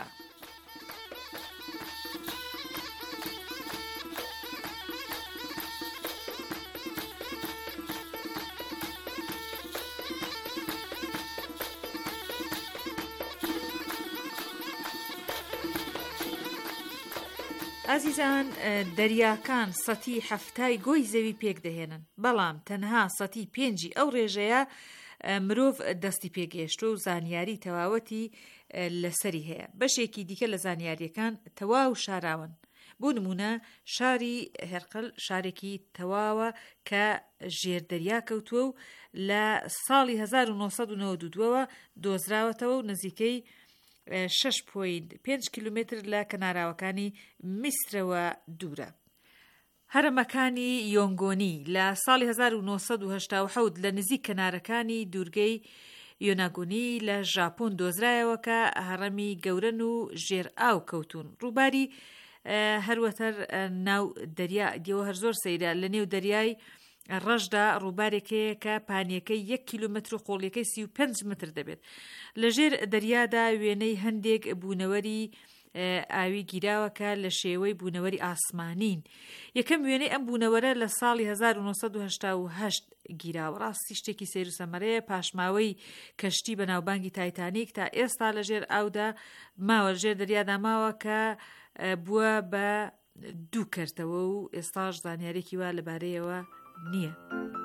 ئازیزان، دەریاکان سەتی هەفتای گۆی زەوی پێک دەهێنن، بەڵام تەنها سەتی پێنجی ئەو ڕێژەیە مرۆڤ دەستی پێگەێشتۆ و زانیاری تەواوەتی لەسەری هەیە. بەشێکی دیکە لە زانیاریەکان تەواو شاراون. بۆ نمونە شاری هێرقل شارێکی تەواوە کە ژێردەریا کەوتووە و لە ساڵی هەزار و نۆسەد و نەوەد و دووەوە دۆزراوەتەوە و نزیکەی شش پۆینت پێنج کیلومتر لە کەناراوەکانی میسرەوە دوورە. هەرەمەکانی یۆنگۆنی لە ساڵی هەزار و نۆسەد و هەشتا و حەوت لە نزیک کەنارەکانی دوورگەی یۆناگۆنی لە ژاپۆن دۆزرایەوە کە هەڕەمی گەورەن و ژێر ئاو کەوتون. ڕووباری هەروەتەر ناو دەریا دیەوە هەر زۆر سەیرە. لە نێو دەریای ڕەشدا ڕووبارێکەیە کە پانیەکەی یەک کیلومتر و قۆڵیەکەی سی و پێنج متر دەبێت. لە ژێر دەریادا وێنەی هەندێک بوونەوەری ئاوی گیراوەکە لە شێوەی بوونەوەری ئاسمانین. یەکەم وێنەی ئەم بوونەوەرە لە ساڵی هەزار و نۆسەد و هەشتا و هەشت گیراوە. ڕاستی شتێکی سەیر و سەمەرەیە. پاشماوەی کەشتی بە ناوبانگی تایتانیک تا ئێستا لە ژێر ئاودا ماوە، ژێر دەریادا ماوە کە بووە بە دوو کەرتەوە و ئێستاش زانیارێکی وا لەبارەیەوە نییە.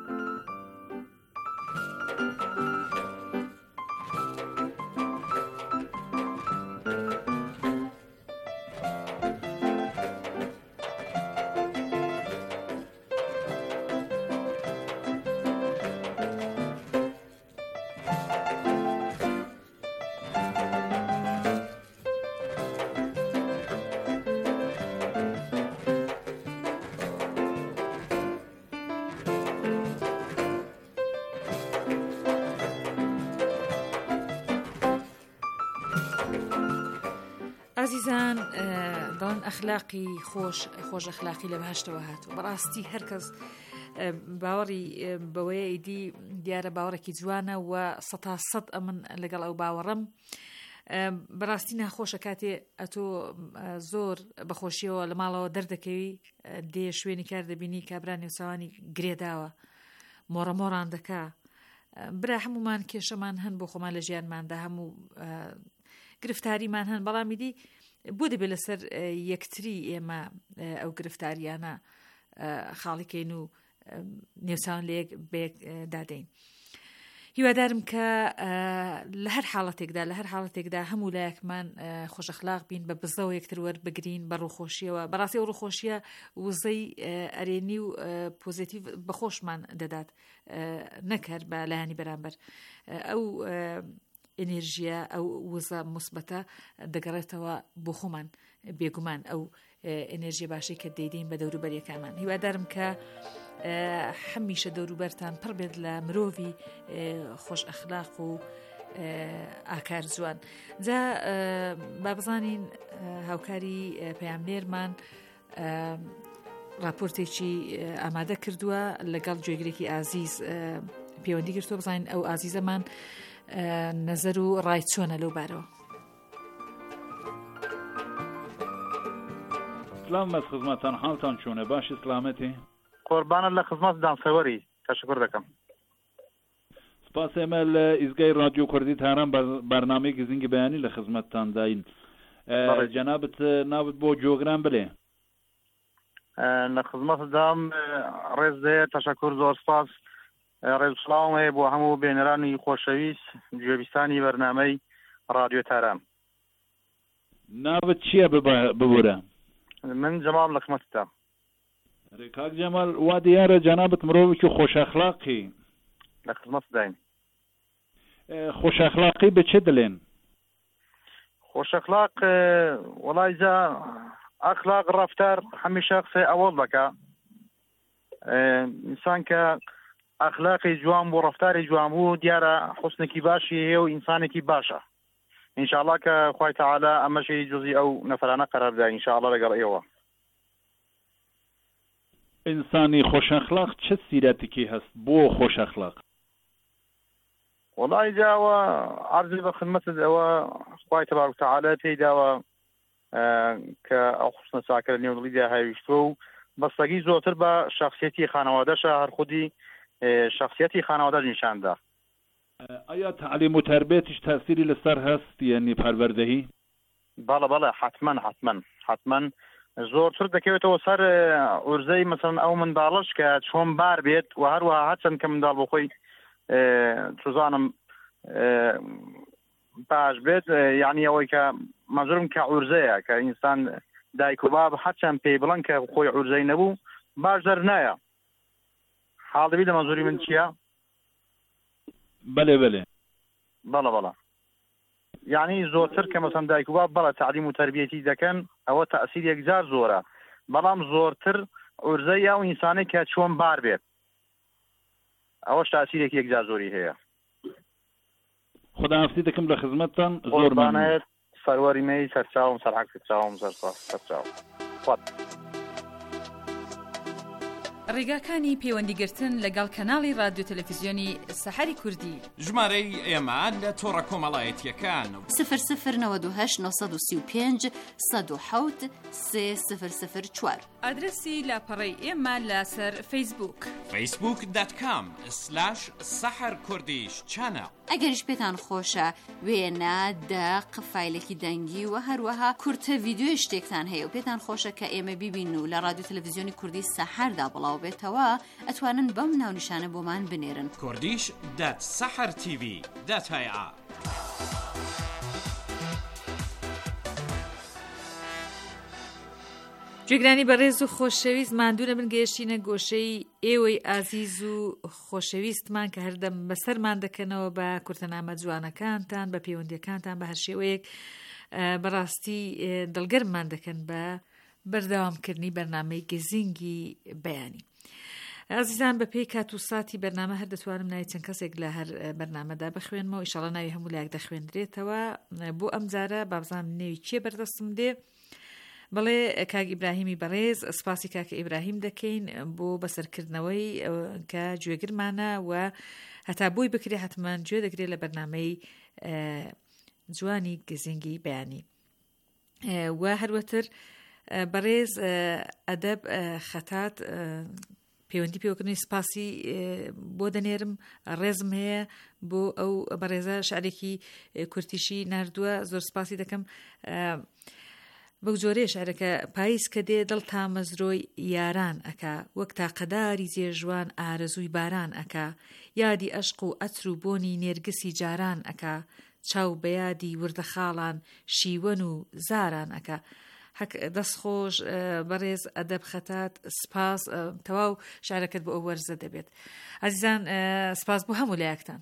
عزیزان، دەڵێن ئەخلاقی خۆش خۆش ئەخلاقی لە بەهەشتەوە هاتووە. بەڕاستی هەرکەس باوەڕی بەوەیە ئیدی دیارە باوەڕێکی جوانە و سەتا سەد ئەمن لەگەڵ ئەو باوەڕم. بەڕاستی ناخۆشە کاتێ ئەتۆ زۆر بەخۆشیەوە لە ماڵەوە دەردەکەوی دێ شوێنی کار دەبینی کابرا نێوساوانی گرێداوە مۆڕەمۆڕان دەکا. برا هەمومان کێشەمان هەن بۆ خۆمان لە ژیانماندا، هەموو گرفتاریمان هەن، بەڵامی دی بۆ دەبێت لەسەر یەکتری ئێمە ئەو گرفتاریانە خاڵیکەین و نێوساون لە یەک بەیەک دادەین. هیوادارم کە لە هەر حاڵەتێکدا لە هەر حاڵەتێکدا هەموو لایەکمان خۆش ئەخلاق بین، بە بزەوە یەکتر وەربگرین بە ڕووخۆشیەوە. بەڕاستی ئەو ڕووخۆشیە وزەی ئەرێنی و پۆزیتیڤ بەخۆشمان دەدات، نەکەر بە لایانی بەرامبەر. ئەو ئێنێرژیە ئەو وزە موسبەتە دەگەڕێتەوە بۆ خۆمان بێگومان ئەو ئێنێرژیە باشەی کە دەیدەین بە دەوروبەریەکانمان. هیوادارم کە هەمیشە دەوروبەرتان پڕ بێت لە مرۆڤی خۆش ئەخلاق و ئاکار جوان. جا با بزانین هاوکاری پەیامنێرمان راپۆرتێکی ئامادە کردووە لەگەڵ گوێگرێکی ئازیز پەیوەندی گرتووە. بزانین ئەو ئازیزەمان نەزەر و ڕای چۆنە لەو بارەوە. سلام بەس خزمەتان، حاڵتان چۆنە؟ باشی سلامەتی؟ قوربانت لە خزمەت دانسەوەری، تەشەکر دەکەم. سپاس. ئێمە لە ئیزگای رادیۆ کوردی تاران بەرنامەی گزینگی بەیانی لە خزمەتتان داین. جەنابەت ناوت بۆ جۆگران بڵێ. لە خزمەتدام ڕێز دەیە، تەشەکر، زۆر سپاس. ڕێزسڵاوم هەیە بۆ هەموو بێنەرانی خۆشەویست گوێبیستانی بەرنامەی رادیۆ تاران. ناوت چییە ببورە؟ من جەمال لە خزمەتتە. کاک جەمال، وا دیارە جەنابەت مرۆڤێکی خۆش ئەخلاقی. لە خزمەت داین. خۆش ئەخلاقی بە چێ دەڵێن؟ خۆش ئەخلاق وەڵای جا ئەخلاق ڕەفتار هەمیشە قسەی ئەوڵ دەکا ئینسان کە ئەخلاقی جوان بۆ ڕەفتاری جوان بوو دیارە حوسنێکی باشی هەیە و ئینسانێکی باشە ئینشاءڵڵا کە خوای تەعالا ئەمەشی جزئی ئەو نەفرانە قەراردا ئینشاءڵڵا لەگەڵ ئێوە. ئینسانی خۆشەخلاق چه سیرەتێکی هەست بۆ خۆشەخلاق؟ وڵای داوە عەرزی بە خزمەتت ئەوە خوای تەبارەک و تەعالا پێیداوە کە ئەو حوسنە چاکە لە نێو دڵیدا هاویشتووە و بەستگی زۆرتر بە شخصیەتی خانەوادەشە هەر خودی شخصیەتی خانەوادە نیشاندا. ئایا تعلیم و تربیتش تأثیری لەسەر هەست یعنی پەروەردەهی؟ بەڵێ بەڵێ حتمما حتمما حتمما زۆرتر دەکەوێتەوە سەر ئورزەی مەسەڵەن ئەو منداڵش کە چۆن بار بێت و هەروەها هەرچەند کە منداڵ بۆ خۆی توزانم باش بێت یعنی ئەوەی کە مەزرم کە عورزەیە کە ئینسان دایک و باب هەرچەند پێی بڵێن کە خۆی عورزەی نەبوو باش دەرنایە. حاڵ دەبی لە مەزوری من چییە؟ بەڵێ بەڵێ بەڵە بەڵە یعنی زۆرتر کە مەسەڵەن دایک و باب بەڵە تعلیم و تەربیەتی دەکەن ئەوە تەئسیر یەکجار زۆرە بەڵام زۆرتر عورزەی یا و ئینسانێک کە چۆن بار بێت ئەوەش تەئسیرێکی یەکجار زۆری هەیە. خوداحافزی دەکەم لە خزمەتتان زۆر ممنون. سەروەری مەی سەرچاوم سەرحەقی چاوم زەرسپاس سەرچاوم. ڕێگاکانی پەیوەندیگرتن لەگەڵ کەناڵی رادیۆ تەلەڤیزیۆنی سەحەری کوردی ژمارەی ئێمە لە تۆڕە کۆمەڵایەتیەکان صفر صفر نەوەد و هەشت نۆ سی و پێنج سەد و حەوت سێ صفر صفر چوار. ئادرسی لاپەڕەی ئێمە لەسەر فەیسبووک فەیسبووک دات کام سلاش سەحەر کوردیش چانە. ئەگەریش پێتان خۆشە وێنە دەق فایلێکی دەنگی و هەروەها کورتە ڤیدیۆی شتێکتان هەیە و پێتان خۆشە کە ئێمە بیبین و لە رادیۆ تەلەڤیزیۆنی کوردی سەحەردا بڵاو بێتەوە ئەتوانن بەم ناونیشانە بۆمان بنێرن کوردیش دات سەحەر تیڤی دات هەیە. گوێگرانی بەڕێز و خۆشەویست ماندوو نەبن گەیشتینە گۆشەی ئێوەی ئازیز و خۆشەویستمان کە هەردەم بەسەرمان دەکەنەوە بە کورتەنامە جوانەکانتان بە پەیوەندیەکانتان بە هەر شێوەیەک بەڕاستی دڵگەرممان دەکەن بە بەردەوامکردنی بەرنامەی گزینگی بەیانی. عزیزان بە پێی کات و ساتی بەرنامە هەر دەتوانم ناوی چەند کەسێک لە هەر بەرنامەدا بخوێنمەوە ئیشەڵا ناوی هەموو لایەک دەخوێندرێتەوە بۆ ئەم جارە بابزان نێوی کێ بەردەستم دێ. بەڵێ کاک ئیبراهیمی بەڕێز سپاسی کاک ئیبراهیم دەکەین بۆ بەسەرکردنەوەی کە گوێگرمانە و هەتا بۆی بکرێ حتمان گوێ دەگرێت لە بەرنامەی جوانی گزینگی بەیانی. و هەروەتر بەڕێز ئەدەب خەتات پەیوەندی پێوەکردنی سپاسی بۆ دەنێرم ڕێزم هەیە بۆ ئەو بەڕێزە شعرێکی کورتیشی ناردووە زۆر سپاسی دەکەم. بەو جۆرەیە شعرەکە پاییز کە دێ دڵ تا مەزرۆی یاران ئەکا وەک تاقەداری جێژوان ئارەزووی باران ئەکا یادی ئەشق و ئەتر و بۆنی نێرگسی جاران ئەکا چاو بە یادی وردە خاڵان شیوەن و زاران ئەکا. هەک دەستخۆش بەڕێز ئەدەب خەتات سپاس تەواو شعرەکەت بۆ ئەو وەرزە دەبێت. عزیزان سپاس بۆ هەموو لایەکتان.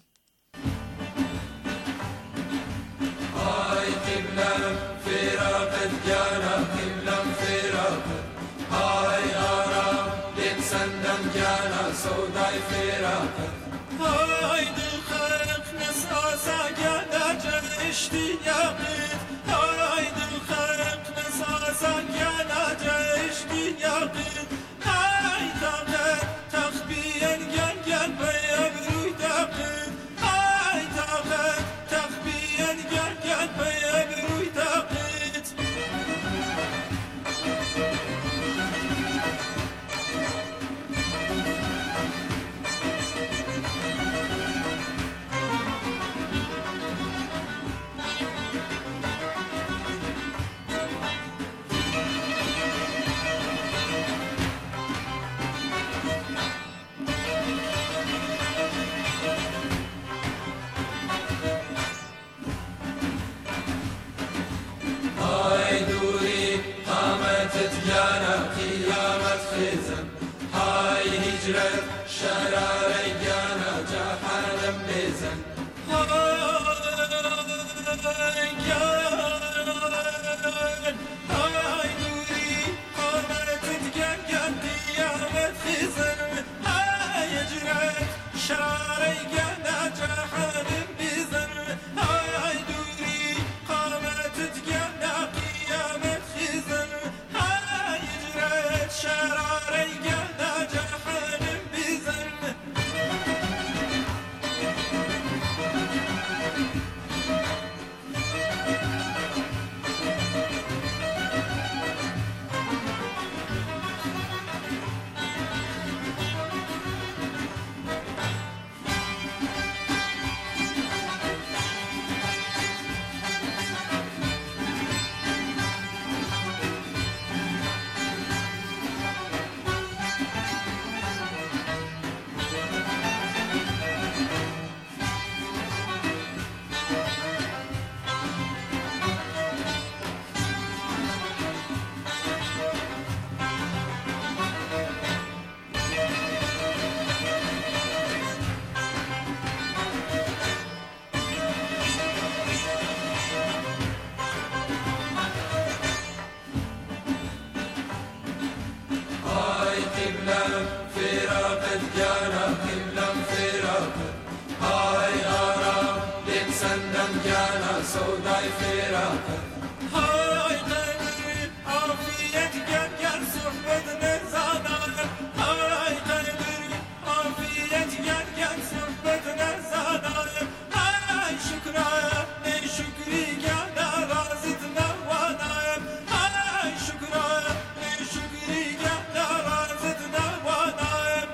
جنگانا سودای فراقت های قدر عافیت گرگر صحبت نزانم های قدر عافیت گرگر صحبت نزانم های شکران ای شکری گنا رازت نوانم های شکران ای شکری گنا رازت نوانم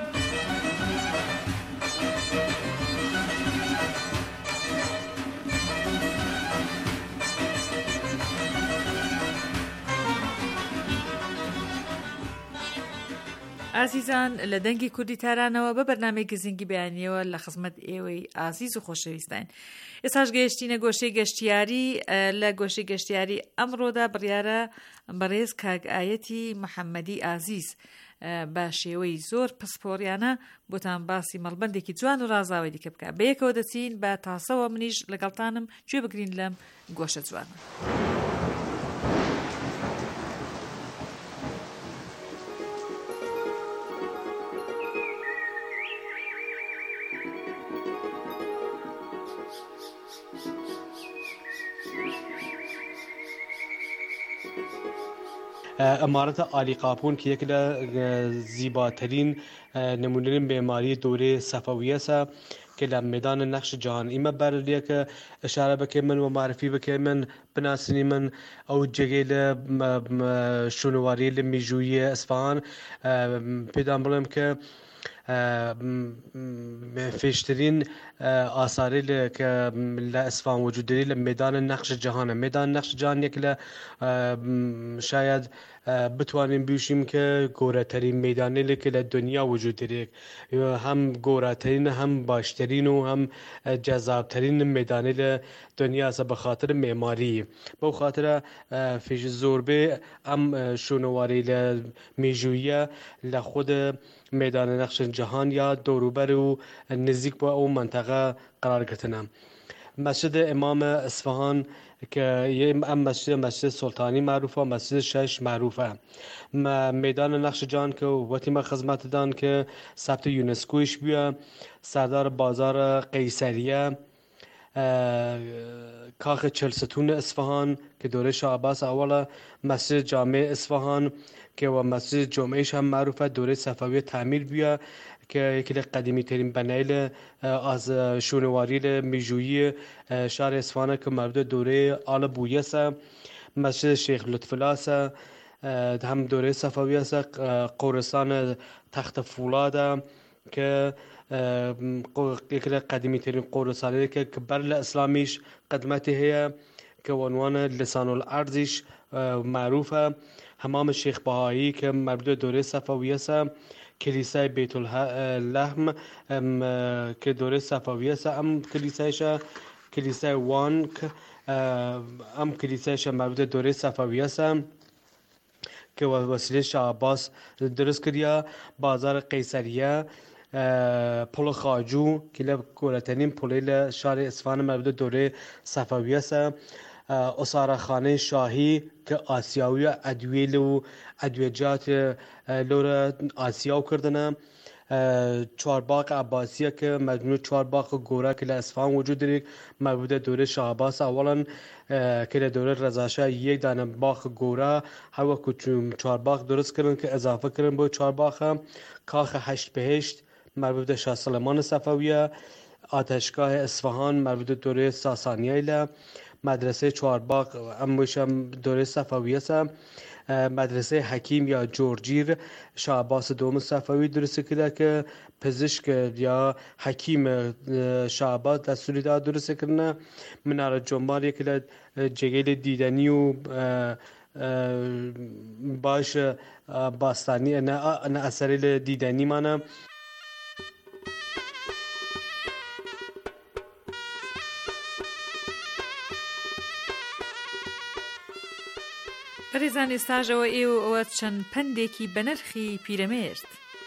ئازیزان لە دەنگی کوردی تارانەوە بە بەرنامەی گزینگی بەیانیەوە لە خزمەت ئێوەی ئازیز و خۆشەویستان. ئێستاش گەیشتینە گۆشەی گەشتیاری. لە گۆشەی گەشتیاری ئەمڕۆدا بڕیارە بەڕێز کاک ئایەتی محەممەدی ئازیز بە شێوەی زۆر پسپۆریانە بۆتان باسی مەڵبەندێکی جوان و ڕازاوی دیکە بکە. بەیەکەوە دەچین بە تاسەوە منیش لەگەڵتانم گوێ بگرین لەم گۆشە جوانە. امارت عالی قاپون که یک زیباترین نمونه معماری دوره صفویه است که در میدان نقش جهان ایمه برلیه که اشاره بکنم من و معرفی بکنم بناسنی من او جگیل شنواری لمیجوی اصفهان پیدام بلیم که فیشترین آثاری که لإصفهان وجود داری لمیدان نقش جهان. میدان نقش جهان یک ل شاید بتوانیم بیوشیم که گورترین میدانی که لدنیا وجود داری، هم گورترین هم باشترین و هم جذابترین میدانی لدنیا است به خاطر معماری. به خاطر فیش زوربه هم شنواری لمیجویه لخود میدان نقش جهان یا دوروبر و نزدیک با اون منطقه قرار گرفتن. مسجد امام اصفهان که یه مسجد مسجد سلطانی معروفه، مسجد شش معروفه. میدان نقش جهان که وقتی ما خدمت دادن که ثبت یونسکوش بیا، سردار بازار قیصریه، کاخ چلستون اصفهان که دوره شاه عباس اوله، مسجد جامع اصفهان که و مسجد جمعهش هم معروفه دوره صفویه تعمیر بیا که یکی از قدیمی ترین بنایل از شونواری میجویی شهر اصفهان که مربوط دوره آل بویه است. مسجد شیخ لطف‌الله است هم دوره صفویه است. قرستان تخت فولاد که یکی از قدیمی ترین قرستانی که بر اسلامیش قدمتی هست که عنوان لسان الارضش معروفه. حمام شیخ بهایی که مربوط دوره صفویه است. کلیسای بیت اللحم که دوره صفویه است. ام کلیسایش کلیسای وان ام کلیسایش مربوط دوره صفویه است که وسیله شاه عباس درست کرده. بازار قیصریه، پل خواجو که لگورترین پل شهر اصفهان مربوط دوره صفویه است. اساره خانه شاهی که آسیایی ادویل و ادویجات لور آسیاو کردن. چهارباغ عباسیه که مجموع چهارباغ گوره که اصفهان وجود داره مربوط دوره شاه عباس. اولا که دوره رضا شاه یک دانه باغ گوره هوا که چهارباغ درست کردن که اضافه کردن به چهارباغ. کاخ هشت بهشت مربوط شاه سلیمان صفویه. آتشگاه اصفهان مربوط دوره ساسانیه. مدرسه چهارباغ اموش هم دوره صفویه است. مدرسه حکیم یا جورجیر شاه عباس دوم صفوی درست کرده که پزشک یا حکیم شاه عباس دستوری داد درست کردن. مناره جنبال یک جگیل دیدنی و باش باستانی نه اثری دیدنی مانه. پەرێزان ئێستاژەوە ئێوە ئەوە چەند پەندێکی بەنرخی پیرەمێرد.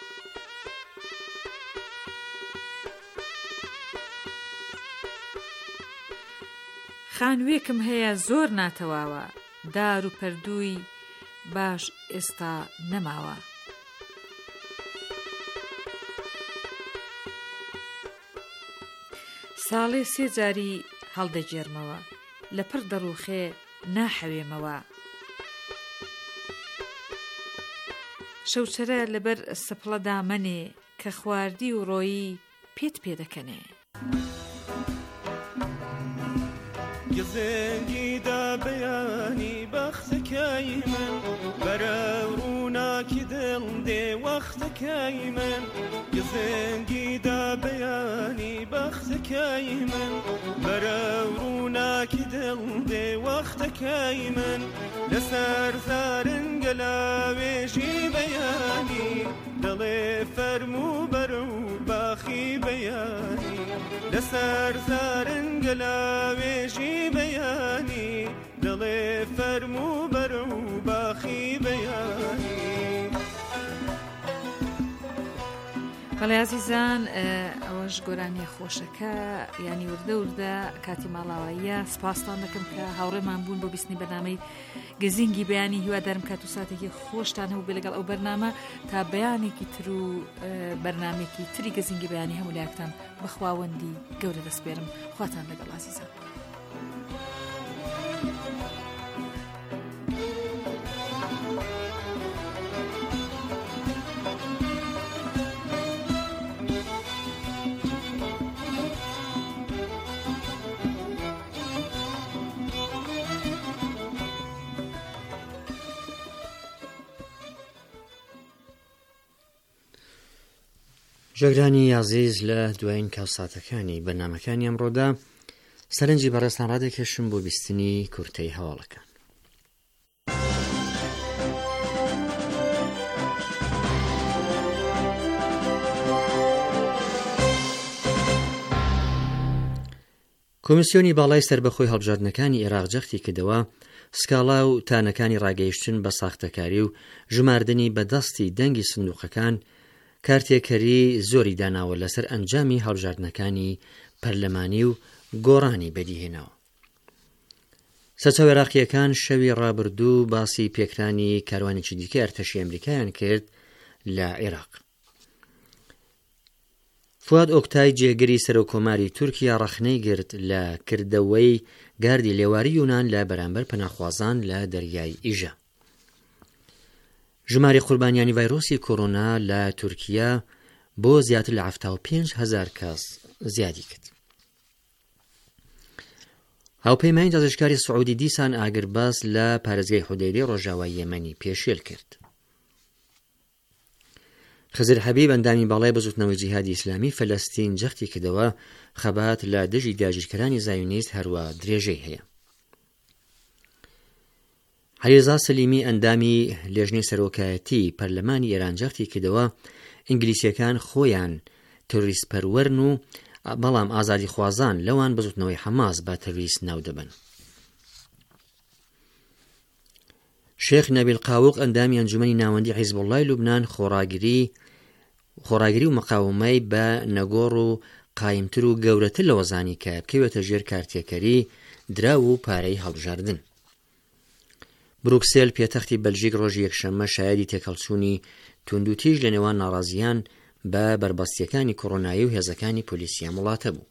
خانوویەکم هەیە زۆر ناتەواوە، دار و پەردووی باش ئێستا نەماوە. ساڵێ سێ جاری هەڵدەگێرمەوە لە پڕ دەڕوخێ ناحەوێمەوە شەوچەرە لەبەر سەپڵە دامەنێ کە خواردی و ڕۆیی پێت پێدەکەنێ گزنگیدا بەیانی بەختەکەی من بەرە ڕووناکی دڵ دێ وەختەکەی من گزنگیدا بەیانی بەختەکەی من بەرە ڕووناکی دڵ دێ وەختەکەی من لەسەر زارنگە لاوێژی بەیانی دڵێ فەرموو بەرە و باخی بەیانی لەسەر زارنگە لاوێژی بەیانی دڵێ فەرموو بەرە و باخی بەیانی بەڵێ عزیزان ئەوەش گۆرانی خۆشەکە ینی وردە وردە کاتی ماڵاواییە سپاسان دەکەم کە هاوڕێمان بوون بۆ بیستنی بەنامەی گزینگی بەیانی هیوادارم کات و ساتێکی خۆشتان هەبوو بێ لەگەڵ ئەو بەرنامە تا بەیانێکی تر و بەرنامێکی تری گزینگی بەیانی هەموو لایەکتان بەخواوەندی گەورە دەسپێرم خواتان لەگەڵ عزیزان. ژێگرانی یازیز لە دوایین کاوساتەکانی بەرنامەکانی ئەمڕۆدا سەرنجی بەڕێستان ڕادێکێشم بۆ بیستنی کورتەی هەواڵەکان. کۆمیسیۆنی باڵای سەربەخۆی هەڵبژاردنەکانی عێراق جەختی کردەوە سکاڵا و تانەکانی ڕاگەیشتن بە ساختەکاری و ژماردنی بەدەستی دەنگی سندوقەکان کارتێکەری زۆری داناوە لەسەر ئەنجامی هەڵبژاردنەکانی پەرلەمانی و گۆڕانی بەدیهێناوە. سەرچاو عێراقیەکان شەوی ڕابردوو باسی پێکرانی کاروانێکی دیکە ئەرتەشی ئەمریکایان کرد لە عێراق. فواد ئۆکتای جێگەری سەرۆکۆماری تورکیا ڕەخنەی گرت لە کردەوەی گاردی لێواری یونان لە بەرامبەر پەناخوازان لە دەریای ئیژە. ژماری قوربانیانی ڤایرۆسی کۆڕۆنا لە تورکیا بۆ زیاتر لە هەفتاد و پێنج هەزار کەس زیادی کرد. هاوپەیمانی دەزشکاری سعودی دیسان ئاگرباس لە پارێزگای حودەیدەی ڕۆژاوای یەمەنی پێشێل کرد. خزر حەبیب ئەندامی باڵای بەزوتنەوەی جیهادی ئیسلامی فەلەستین جەختی کردەوە خەبات لە دژی داگیرکەرانی زایونیست هەروە درێژەی هەیە. عەلیرزا سەلیمی ئەندامی لێژنەی سەرۆکایەتی پەرلەمانی ئێران جەختی کردەوە ئینگلیسیەکان خۆیان تۆریست پەروەرن و بەڵام ئازادی خوازان لەوان بەزوتنەوەی حەماس با تەروریست ناو دەبن. شێخ نەبیل قاووق ئەندامی ئەنجومەنی ناوەندی حیزبوڵڵای لوبنان خۆڕاگری خۆڕاگری و مەقاومەی بە نەگۆڕ و قایمتر و گەورەتر لە وەزانی کە بکەوێتە ژێر کارتێکەری درا و پارەی هەڵبژاردن. بروکسێل پێتەختی بەلژیک ڕۆژی یەکشەممە شایەدی تێکەڵچوونی توندوتیژ لە نێوان ناڕازیان بە بربەستیەکانی کۆڕۆنایی و هێزەکانی پۆلیسیان وڵاتە بوو.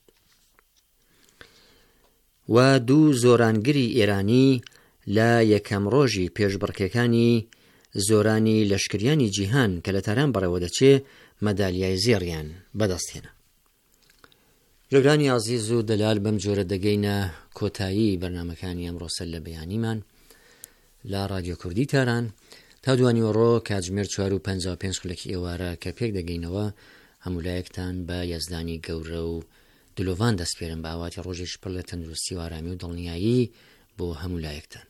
و دوو زۆرانگری ئێرانی لە یەکەم ڕۆژی پێشبڕکێکانی زۆرانی لەشکریانی جیهان کە لە تاران بەڕێوە دەچێ مەدالیای زێڕیان بەدەستهێنا. ژێگرانی عەزیز و دەلال بەم جۆرە دەگەینە کۆتایی بەرنامەکانی ئەمڕۆ سەر لە بەیانیمان لە رادیۆ کوردی تاران تا دوانی وەڕۆ کاتژمێر چوار و پەنجا و پێنج خولەکی ئێوارە کە پێک دەگەینەوە هەمولایەکتان بە یەزدانی گەورە و دلۆڤان دەستپێرم بە ئاواتی ڕۆژێکی پڕ لە تەندروستی و ئارامی و دڵنیایی بۆ هەمولایەکتان.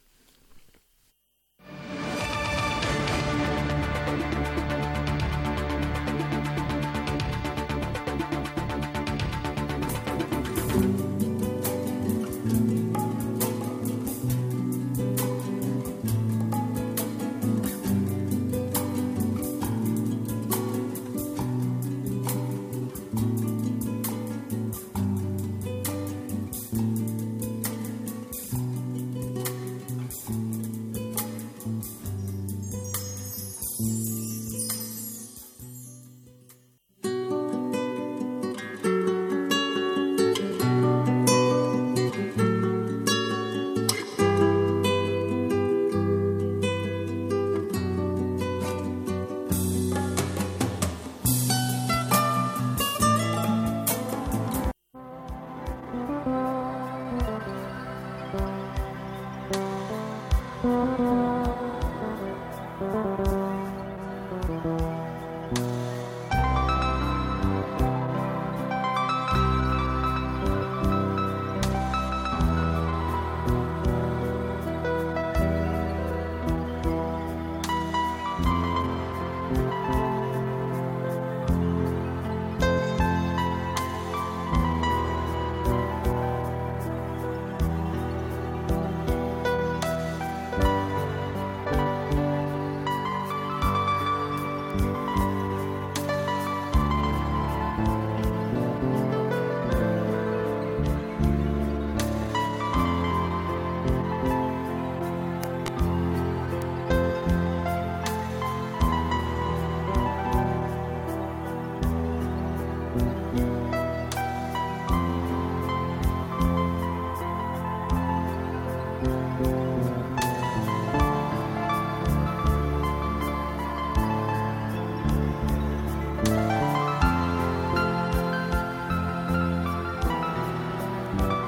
بە